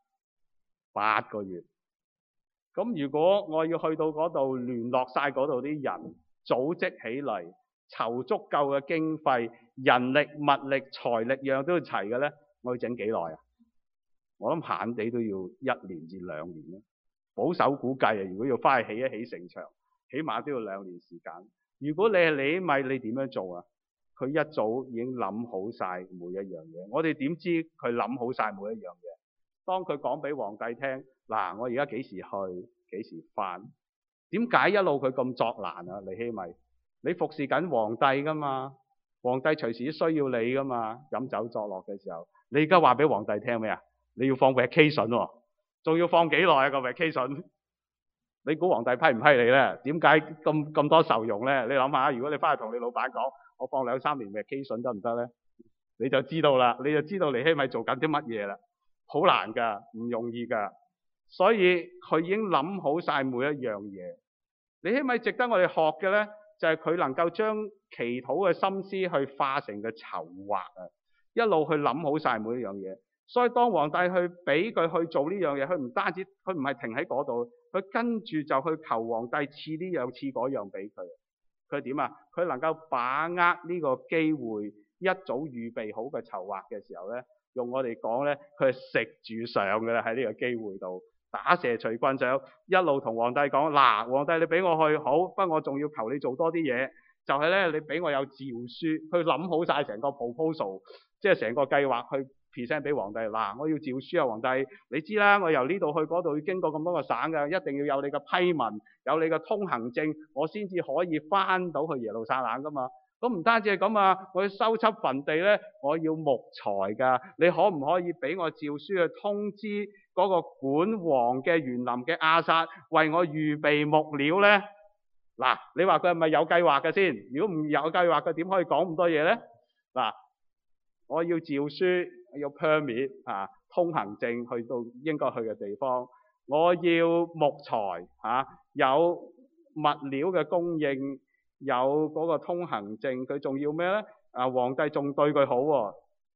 ？8個月。咁如果我要去到嗰度聯絡晒嗰度啲人，組織起嚟，籌足夠嘅經費、人力、物力、財力樣都要齊嘅咧，我要整幾耐啊？我諗閒地都要1年至2年啦。保守估計啊，如果要翻去起一起城牆，起碼都要2年時間。如果你係尼希米，你點樣做啊？佢一早已經諗好晒每一樣嘢。我哋點知佢諗好晒每一樣嘢？當佢講俾皇帝聽，嗱，我而家幾時去，幾時翻？點解一路佢咁作難啊？尼希米，你服侍緊皇帝噶嘛？皇帝隨時需要你噶嘛？飲酒作樂嘅時候，你而家話俾皇帝聽咩啊？你要放 vacation 喎，仲要放幾耐啊個 vacation？你估皇帝批唔批你咧？點解咁多受用咧？你諗下，如果你翻去同你老闆講，我放2-3年 vacation 得唔得咧？你就知道啦，你就知道尼希米做緊啲乜嘢啦。好難㗎，唔容易㗎。所以佢已經諗好晒每一樣嘢。尼希米值得我哋學嘅咧，就係佢能夠將祈禱嘅心思去化成嘅籌劃啊，一路去諗好晒每一樣嘢。所以當皇帝去俾佢去做呢樣嘢，佢唔單止，佢唔係停喺嗰度，佢跟住就去求皇帝賜呢樣賜嗰樣俾佢。佢點啊？佢能夠把握呢個機會，一早預備好嘅籌劃嘅時候咧，用我哋講咧，佢係食住上嘅啦，喺呢個機會度打蛇隨棍上，一路同皇帝講：嗱，皇帝你俾我去好，不過我仲要求你做多啲嘢，就係咧你俾我有詔書，去諗好晒成個 proposal， 即係成個計劃去present 俾皇帝。嗱，我要詔書啊，皇帝，你知啦，我由呢度去嗰度要經過咁多個省嘅，一定要有你嘅批文，有你嘅通行證，我先至可以翻到去耶路撒冷噶嘛。咁唔單止係咁啊，我要修葺墳地咧，我要木材㗎。你可唔可以俾我詔書去通知嗰個管王嘅園林嘅亞薩為我預備木料咧？嗱，你話佢係咪有計劃嘅先？如果唔有計劃嘅，點可以講咁多嘢咧？嗱，我要詔書，要 permit 啊，通行證去到應該去嘅地方。我要木材有物料嘅供應。有嗰個通行證，佢仲要咩咧？皇帝仲對佢好喎，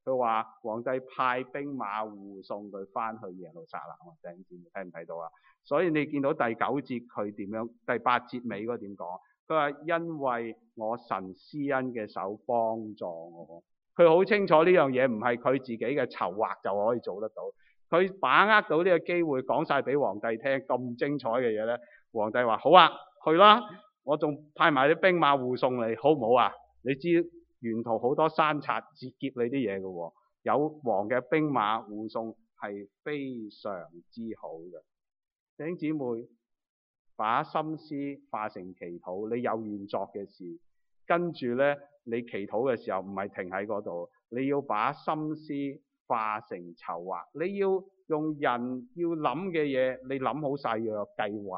佢話皇帝派兵馬護送佢翻去耶路撒冷。弟兄姊妹睇唔睇到啊？所以你見到第9節佢點樣？第8節尾嗰點講？佢話因為我神施恩嘅手幫助我。佢好清楚呢樣嘢唔係佢自己嘅籌劃就可以做得到。佢把握到呢個機會講晒俾皇帝聽咁精彩嘅嘢咧。皇帝話好啊，去啦！我仲派埋啲兵馬護送你，好唔好啊？你知沿途好多山賊截劫你啲嘢嘅喎，有王嘅兵馬護送係非常之好嘅。弟兄姊妹，把心思化成祈禱，你有願作嘅事，跟住咧你祈禱嘅時候唔係停喺嗰度，你要把心思化成籌劃，你要用人要諗嘅嘢，你諗好晒個計劃。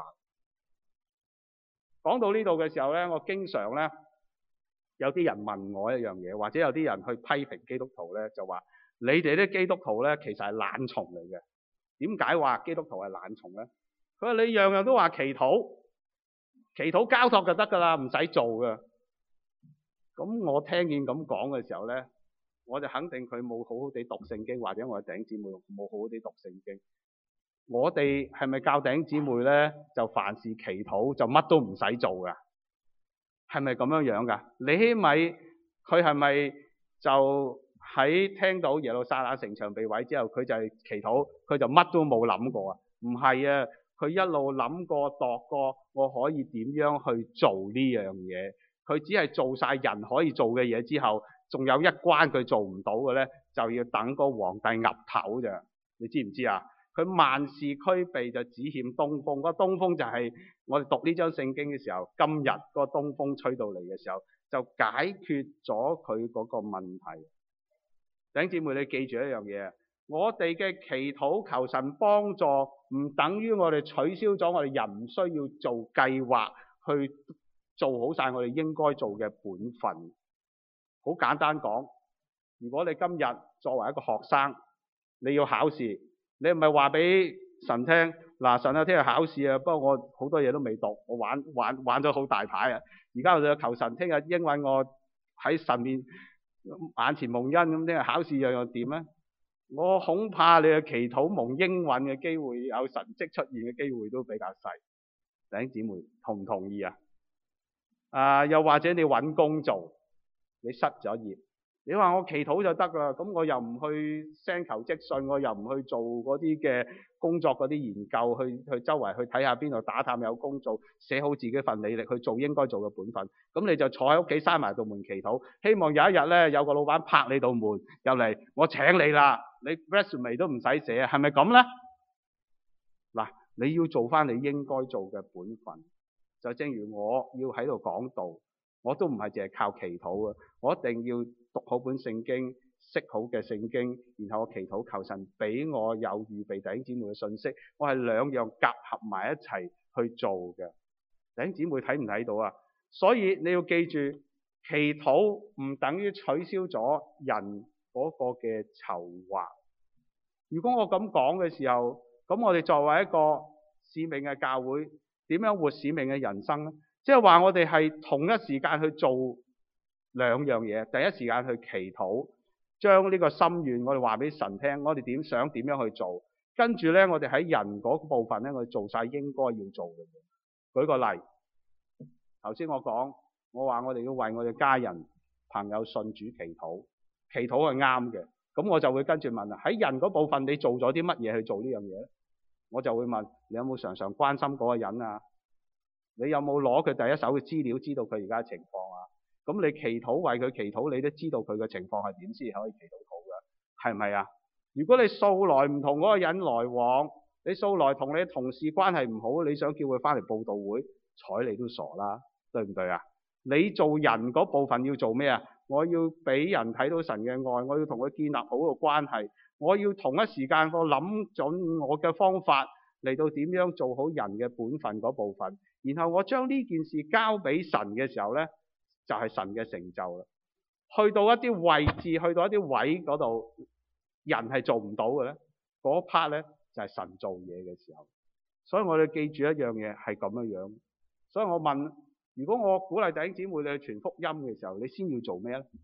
講到呢度嘅時候咧，我經常咧有啲人問我一樣嘢，或者有啲人去批評基督徒咧，就話你哋啲基督徒咧其實係懶蟲嚟嘅。點解話基督徒係懶蟲咧？佢話你樣樣都話祈禱交託就得噶啦，唔使做噶。咁我聽見咁講嘅時候咧，我就肯定佢冇好好地讀聖經，或者我嘅弟兄姊妹冇好好地讀聖經。我哋係咪教弟兄姊妹咧就凡事祈禱就乜都唔使做噶？係咪咁樣樣噶？尼希米佢係咪就喺聽到耶路撒冷城牆被毀之後，佢就係祈禱，佢就乜都冇諗過啊？唔係啊，佢一路諗過度過，我可以點樣去做呢樣嘢？佢只係做晒人可以做嘅嘢之後，仲有一關佢做唔到嘅咧，就要等個皇帝岌頭咋？你知唔知啊？佢萬事俱備就只欠東風。個東風就係我哋讀呢張聖經嘅時候，今日個東風吹到嚟嘅時候，就解決咗佢嗰個問題。弟兄姊妹，你記住一樣嘢，我哋嘅祈禱求神幫助，唔等於我哋取消咗我哋人唔需要做計劃去做好晒我哋應該做嘅本分。好簡單講，如果你今日作為一個學生，你要考試，你唔係話俾神聽，嗱，神啊，聽日考試啊，不過我好多嘢都未讀，我玩咗好大牌啊，而家我就求神聽日應允我喺神面眼前蒙恩，咁聽日考試又點咧？我恐怕你嘅祈禱蒙應允嘅機會，有神蹟出現嘅機會都比較細。弟兄姊妹同唔同意啊？又或者你揾工做，你失咗業，你話我祈禱就得啦，咁我又唔去 send 求職信，我又唔去做嗰啲嘅工作嗰啲研究，去周圍去睇下邊度打探有工做，寫好自己份履歷去做應該做嘅本分，咁你就坐喺屋企閂埋道門祈禱，希望有一日咧有個老闆拍你道門入嚟，我請你啦，你 resume 都唔使寫，係咪咁咧？嗱，你要做翻你應該做嘅本分，就正如我要喺度講道，我都唔係淨係靠祈禱啊，我一定要讀好本聖經，識好嘅聖經，然後我祈禱求神俾我有預備弟兄姊妹嘅信息，我係兩樣夾合埋一齊去做嘅。弟兄姊妹睇唔睇到啊？所以你要記住，祈禱唔等於取消咗人嗰個嘅籌劃。如果我咁講嘅時候，咁我哋作為一個使命嘅教會，點樣活使命嘅人生呢？即係話我哋係同一時間去做兩樣嘢，第一時間去祈禱，將呢個心願我哋話俾神聽，我哋點樣去做，跟住呢，我哋喺人嗰部分呢，我哋做晒應該要做嘅嘢。舉個例，頭先我講，我話我哋要為我哋家人朋友信主祈禱，祈禱係啱嘅，咁我就會跟住問啦，喺人嗰部分你做咗啲乜嘢去做呢樣嘢呢？我就會問你有冇常常關心嗰個人啊？你有冇攞佢第一手嘅資料知道佢而家嘅情況啊？咁你祈禱為佢祈禱，你都知道佢嘅情況係點先可以祈禱好嘅，係咪啊？如果你素來唔同嗰個人來往，你素來同你同事關係唔好，你想叫佢翻嚟佈道會，睬你都傻啦，對唔對啊？你做人嗰部分要做咩啊？我要俾人睇到神嘅愛，我要同佢建立好個關係，我要同一時間我諗準我嘅方法嚟到點樣做好人嘅本分嗰部分，然後我將呢件事交俾神嘅時候呢，就係神嘅成就啦。去到一啲位置，去到一啲位嗰度，人係做唔到嘅呢，嗰 part 呢就係神做嘢嘅時候。所以我哋記住一樣嘢係咁樣。所以我問，如果我鼓勵弟兄姊妹你去傳福音嘅時候，你先要做咩呢？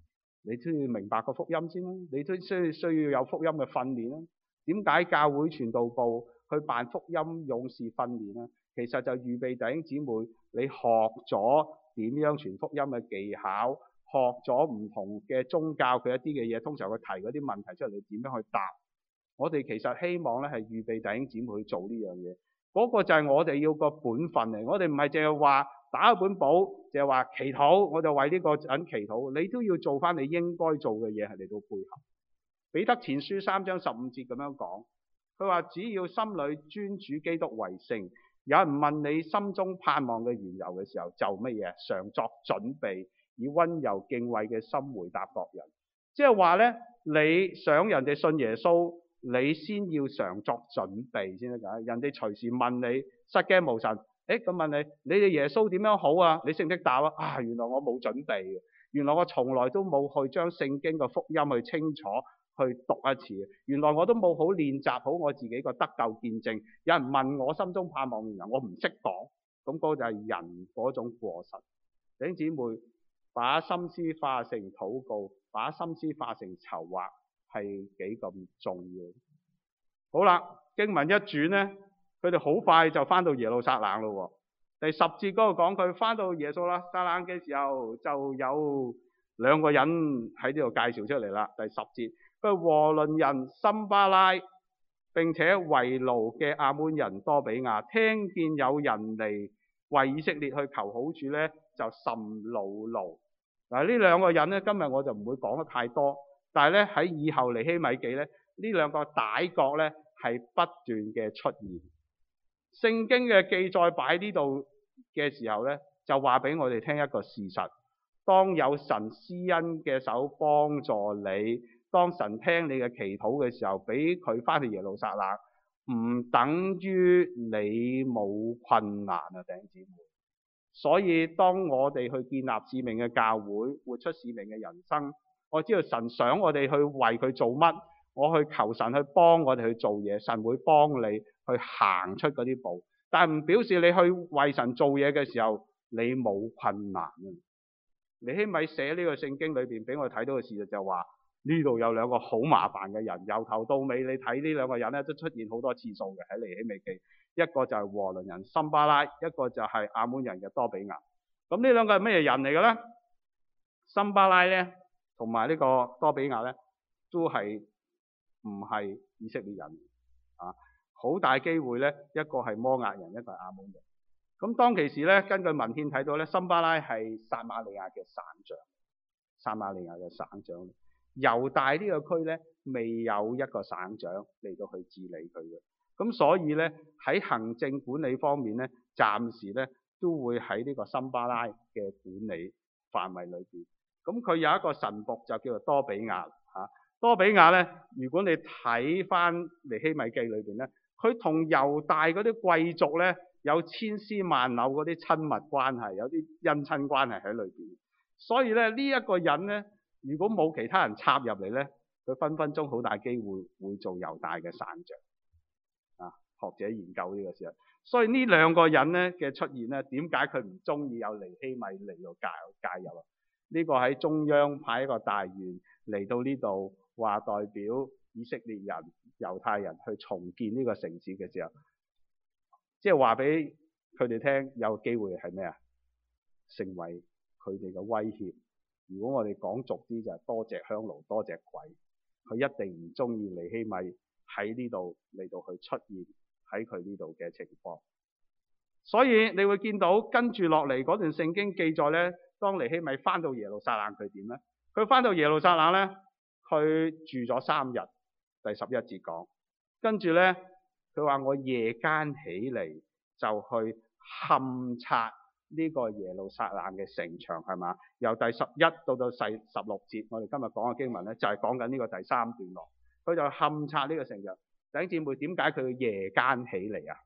你都要明白個福音先啦，你都需要有福音嘅訓練啦。點解教會傳道部去辦福音勇士訓練咧？其實就預備弟兄姊妹，你學咗點樣傳福音嘅技巧，學咗唔同嘅宗教佢一啲嘅嘢，通常佢提嗰啲問題出嚟，你點樣去答？我哋其實希望咧係預備弟兄姊妹去做呢樣嘢，嗰個就係我哋要個本分嚟。我哋唔係淨係話打一本簿，淨係話祈禱，我就為呢個人祈禱。你都要做翻你應該做嘅嘢，係嚟到配合。彼得前書3章15節咁樣講，佢話只要心裏尊主基督為聖。有人問你心中盼望嘅緣由嘅時候，就乜嘢？常作準備，以溫柔敬畏嘅心回答各人。即係話咧，你想人哋信耶穌，你先要常作準備先得㗎。人哋隨時問你失驚無神，咁問你哋耶穌點樣好啊？你識唔識答啊？原來我冇準備嘅，原來我從來都冇去將聖經嘅福音去清楚去讀一次，原來我都冇好練習好我自己個得救見證。有人問我心中盼望嘅人，我唔識講，咁嗰就係人嗰種過失。弟兄姊妹，把心思化成禱告，把心思化成籌劃，係幾咁重要。好啦，經文一轉呢，佢哋好快就翻到耶路撒冷咯。第10節嗰度講佢翻到耶路撒冷嘅時候，就有兩個人喺呢度介紹出嚟啦。第10節，佢和倫人參巴拉並且為奴嘅亞捫人多比亞，聽見有人嚟為以色列去求好處呢，就甚惱怒。嗱，呢兩個人呢，今日我就唔會講得太多，但係咧喺以後尼希米記咧，呢兩個歹角咧係不斷嘅出現。聖經嘅記載擺呢度嘅時候咧，就話俾我哋聽一個事實：當有神施恩嘅手幫助你，當神聽你嘅祈禱嘅時候，俾佢翻去耶路撒冷，唔等於你冇困難啊，弟兄姊妹。所以當我哋去建立使命嘅教會，活出使命嘅人生，我知道神想我哋去為佢做乜，我去求神去幫我哋去做嘢，神會幫你去行出嗰啲步，但係唔表示你去為神做嘢嘅時候你冇困難啊。尼希米寫呢個聖經裏邊俾我睇到嘅事實就話，呢度有兩個好麻煩嘅人，由頭到尾你睇呢兩個人咧都出現好多次數嘅喺尼希米記，一個就係和倫人參巴拉，一個就係亞捫人嘅多比亞。咁呢兩個係咩人嚟嘅咧？參巴拉咧同埋呢個多比亞咧都係唔係以色列人啊？好大機會咧，一個係摩押人，一個係亞捫人。咁當其時咧，根據文獻睇到咧，參巴拉係撒瑪利亞嘅省長，撒瑪利亞嘅省長。猶大呢個區咧未有一個省長嚟到去治理佢嘅，咁所以咧喺行政管理方面咧，暫時咧都會喺呢個參巴拉嘅管理範圍裏邊。咁佢有一個臣僕就叫做多比亞嚇。多比亞咧，如果你睇翻尼希米記裏邊咧，佢同猶大嗰啲貴族咧有千絲萬縷嗰啲親密關係，有啲姻親關係喺裏邊。所以咧呢一個人咧，如果冇其他人插入嚟咧，佢分分鐘好大機會做猶大嘅省長啊！學者研究呢個時候，所以呢兩個人咧嘅出現咧，點解佢唔中意有尼希米嚟到介入啊？呢個喺中央派一個大員嚟到呢度，話代表以色列人、猶太人去重建呢個城市嘅時候，即係話俾佢哋聽，有機會係咩啊？成為佢哋嘅威脅。如果我哋講俗啲就係多隻香爐多隻鬼，佢一定唔中意尼希米喺呢度嚟到去出現喺佢呢度嘅情況。所以你會見到跟住落嚟嗰段聖經記載咧，當尼希米翻到耶路撒冷佢點咧？佢翻到耶路撒冷咧，佢住咗3日。第11節講，跟住咧佢話我夜間起嚟就去勘察呢個耶路撒冷嘅城牆，係嘛？由第11到第16節，我哋今日講嘅經文咧就係講緊呢個第3段落。佢就勘察呢個城牆。弟兄姊妹，點解佢要夜間起嚟啊？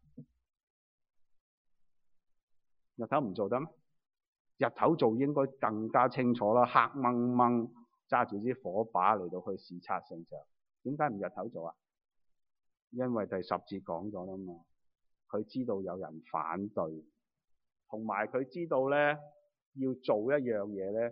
日頭唔做得咩？日頭做應該更加清楚啦，黑掹掹揸住支火把嚟到去視察城牆。點解唔日頭做啊？因為第10節講咗啦嘛，佢知道有人反對，同埋佢知道咧要做一樣嘢咧，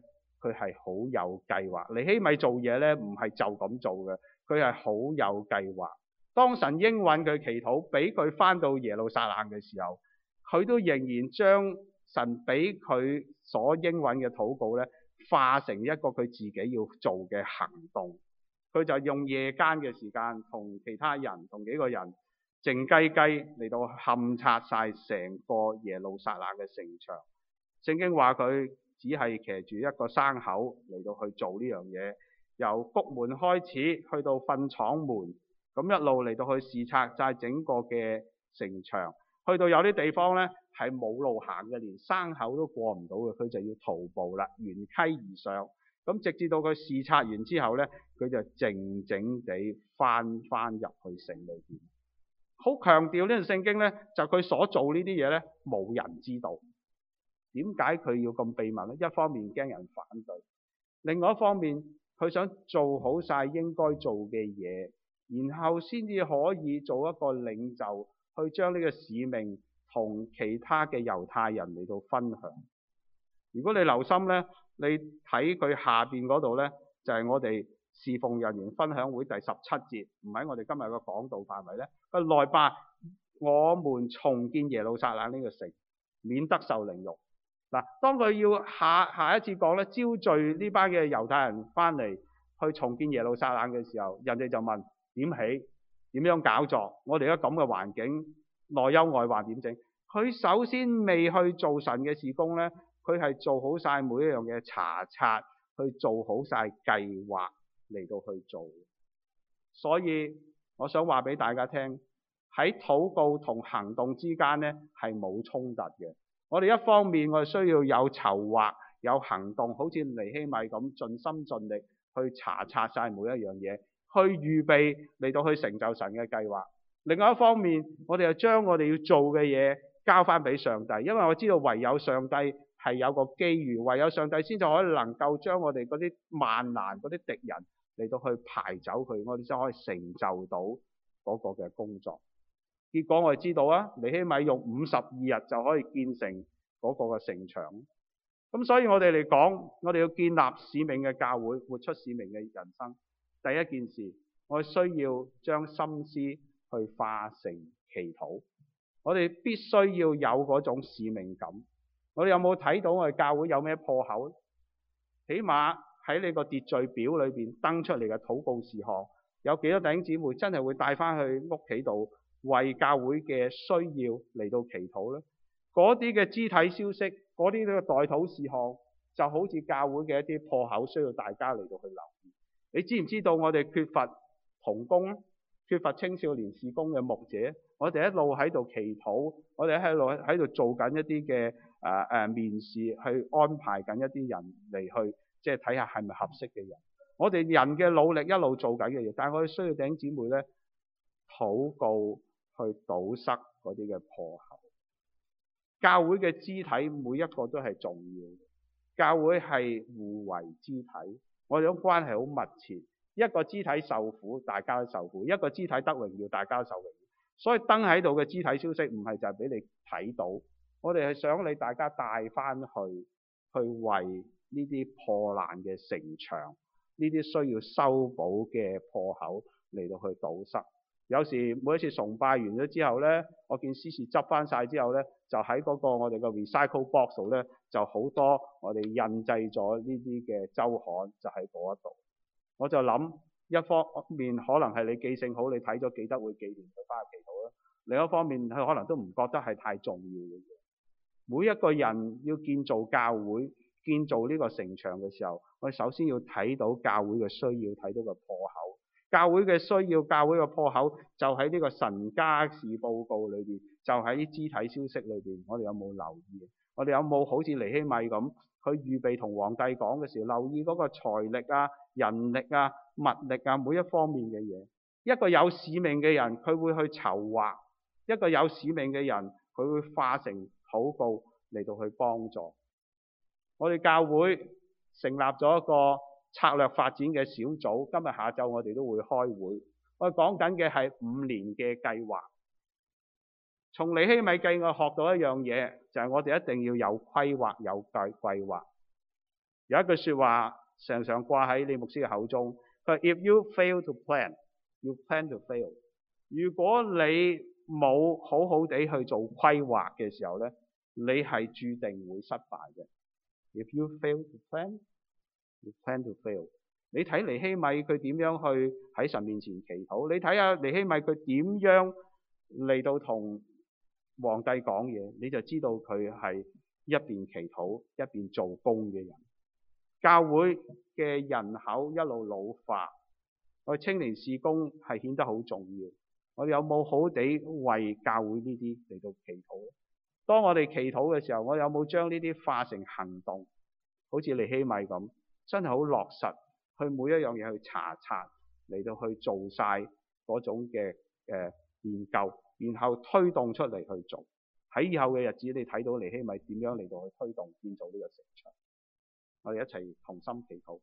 佢係好有計劃。尼希米做嘢咧唔係就咁做嘅，佢係好有計劃。當神應允佢祈禱，俾佢翻到耶路撒冷嘅時候，佢都仍然將神俾佢所應允嘅禱告咧，化成一個佢自己要做嘅行動。佢就用夜間嘅時間同其他人同幾個人靜雞雞嚟到勘察晒成個耶路撒冷嘅城牆。聖經話佢只係騎住一個牲口嚟到去做呢樣嘢，由谷門開始去到糞廠門，咁一路嚟到去視察晒整個嘅城牆。去到有啲地方呢係冇路行嘅，連牲口都過唔到嘅，佢就要徒步啦，沿溪而上。咁直至到佢視察完之後呢，佢就靜靜地翻入去城裏邊。好強調呢段聖經呢，就佢所做呢啲嘢呢，冇人知道。點解佢要咁秘密呢？一方面驚人反對，另外一方面佢想做好晒應該做嘅嘢，然後先至可以做一個領袖，去將呢個使命同其他嘅猶太人嚟到分享。如果你留心呢，你睇佢下邊嗰度呢，就係我哋侍奉人員分享會第17節，唔喺我哋今日嘅講道範圍呢。佢來吧，我們重建耶路撒冷呢個城，免得受凌辱。嗱，當佢要下一次講咧，招聚呢班嘅猶太人翻嚟去重建耶路撒冷嘅時候，人哋就問點起？點樣搞作？我哋而家咁嘅環境，內憂外患點整？佢首先未去做神嘅事工咧，佢係做好晒每一樣嘢查察，去做好晒計劃嚟到去做。所以我想話俾大家聽，喺禱告同行動之間咧係冇衝突嘅。我哋一方面我哋需要有籌劃、有行動，好似尼希米咁盡心盡力去查察晒每一樣嘢，去預備嚟到去成就神嘅計劃。另外一方面，我哋就將我哋要做嘅嘢交翻俾上帝，因為我知道唯有上帝係有個機遇，唯有上帝先至可以能夠將我哋嗰啲萬難、嗰啲敵人嚟到去排走佢，我哋先可以成就到嗰個嘅工作。結果我哋知道啊，尼希米用52日就可以建成嗰個嘅城牆。咁所以我哋嚟講，我哋要建立使命嘅教會，活出使命嘅人生。第一件事，我哋需要將心思去化成祈禱。我哋必須要有嗰種使命感。我哋有冇睇到我哋教會有咩破口？起碼喺你個秩序表裏邊登出嚟嘅禱告事項，有幾多弟兄姊妹真係會帶翻去屋企度為教會嘅需要嚟到祈禱呢？嗰啲嘅肢體消息，嗰啲嘅代禱事項，就好似教會嘅一啲破口，需要大家嚟到去留意。你知唔知道我哋缺乏同工，缺乏青少年事工嘅牧者？我哋一路喺度祈禱，我哋喺度做緊一啲嘅面試，去安排緊一啲人嚟去，即係睇下係咪合適嘅人。我哋人嘅努力一路做緊嘅嘢，但係我哋需要弟兄姊妹呢，禱告去堵塞嗰啲嘅破口。教會嘅肢體每一個都係重要嘅，教會係互為肢體，我哋種關係好密切。一個肢體受苦，大家都受苦；一個肢體得榮耀，大家都受榮耀。所以登喺度嘅肢體消息唔係就係俾你睇到，我哋係想你大家帶翻去為呢啲破爛嘅城牆，呢啲需要修補嘅破口嚟到去堵塞。有時每一次崇拜完咗之後呢，我見司事執翻晒之後呢，就喺嗰個我哋嘅 recycle box 度呢，就好多我哋印製咗呢啲嘅週刊，就喺嗰一度。我就諗，一方面可能係你記性好，你睇咗記得會紀念佢翻去祈禱啦。另一方面，佢可能都唔覺得係太重要嘅嘢。每一個人要建造教會、建造呢個城牆嘅時候，我哋首先要睇到教會嘅需要，睇到個破口。教會嘅需要、教會嘅破口，就喺呢個神家事報告裏邊，就喺肢體消息裏邊。我哋有冇留意？我哋有冇好似尼希米咁，佢預備同皇帝講嘅時候，留意嗰個財力啊、人力啊、物力啊，每一方面嘅嘢。一個有使命嘅人，佢會去籌劃；一個有使命嘅人，佢會化成禱告嚟到去幫助。我哋教會成立咗一個策略發展嘅小組，今日下晝我哋都會開會。我哋講緊嘅係5年嘅計劃。從尼希米記我學到一樣嘢，就係我哋一定要有規劃、有計劃。 有一句說話常常掛喺李牧師嘅口中，佢話 If you fail to plan, you plan to fail。如果你冇好好地去做規劃嘅時候呢，你係注定會失敗嘅。If you fail to plan, you plan to fail。你睇尼希米佢點樣去喺神面前祈禱，你睇下尼希米佢點樣嚟到同皇帝講嘢，你就知道佢係一邊祈禱一邊做工嘅人。教會嘅人口一路老化，我哋青年事工係顯得好重要。我哋有冇好地為教會呢啲嚟到祈禱？當我哋祈禱嘅時候，我有冇將呢啲化成行動？好似尼希米咁，真係好落實，去每一樣嘢去查察，嚟到去做晒嗰種嘅研究，然後推動出嚟去做。喺以後嘅日子，你睇到尼希米點樣嚟到去推動建造呢個城牆。我哋一齊同心祈禱。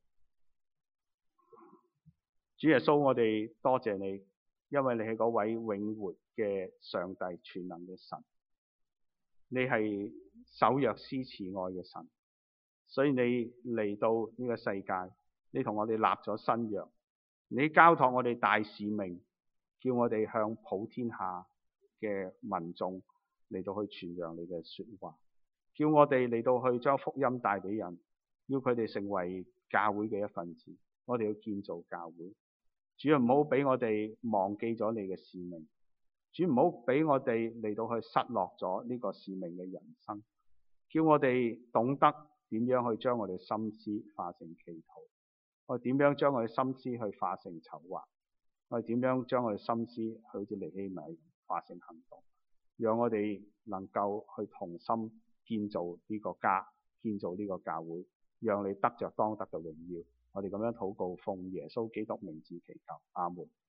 主耶穌，我哋多謝你，因為你係嗰位永活嘅上帝，全能嘅神。你係守約施慈愛嘅神，所以你嚟到呢個世界，你同我哋立咗新約，你交託我哋大使命，叫我哋向普天下嘅民眾嚟到去傳揚你嘅說話，叫我哋嚟到去將福音帶俾人，要佢哋成為教會嘅一份子。我哋要建造教會。主唔好俾我哋忘記咗你嘅使命，主唔好俾我哋嚟到去失落咗呢個使命嘅人生，叫我哋懂得點樣去將我哋心思化成祈禱，我哋點樣將我哋心思去化成籌劃，我哋點樣將我哋心思好似尼希米化成行動，讓我哋能夠去同心建造呢個家，建造呢個教會，讓你得着當得嘅榮耀。我哋咁樣禱告，奉耶穌基督名字祈求，阿門。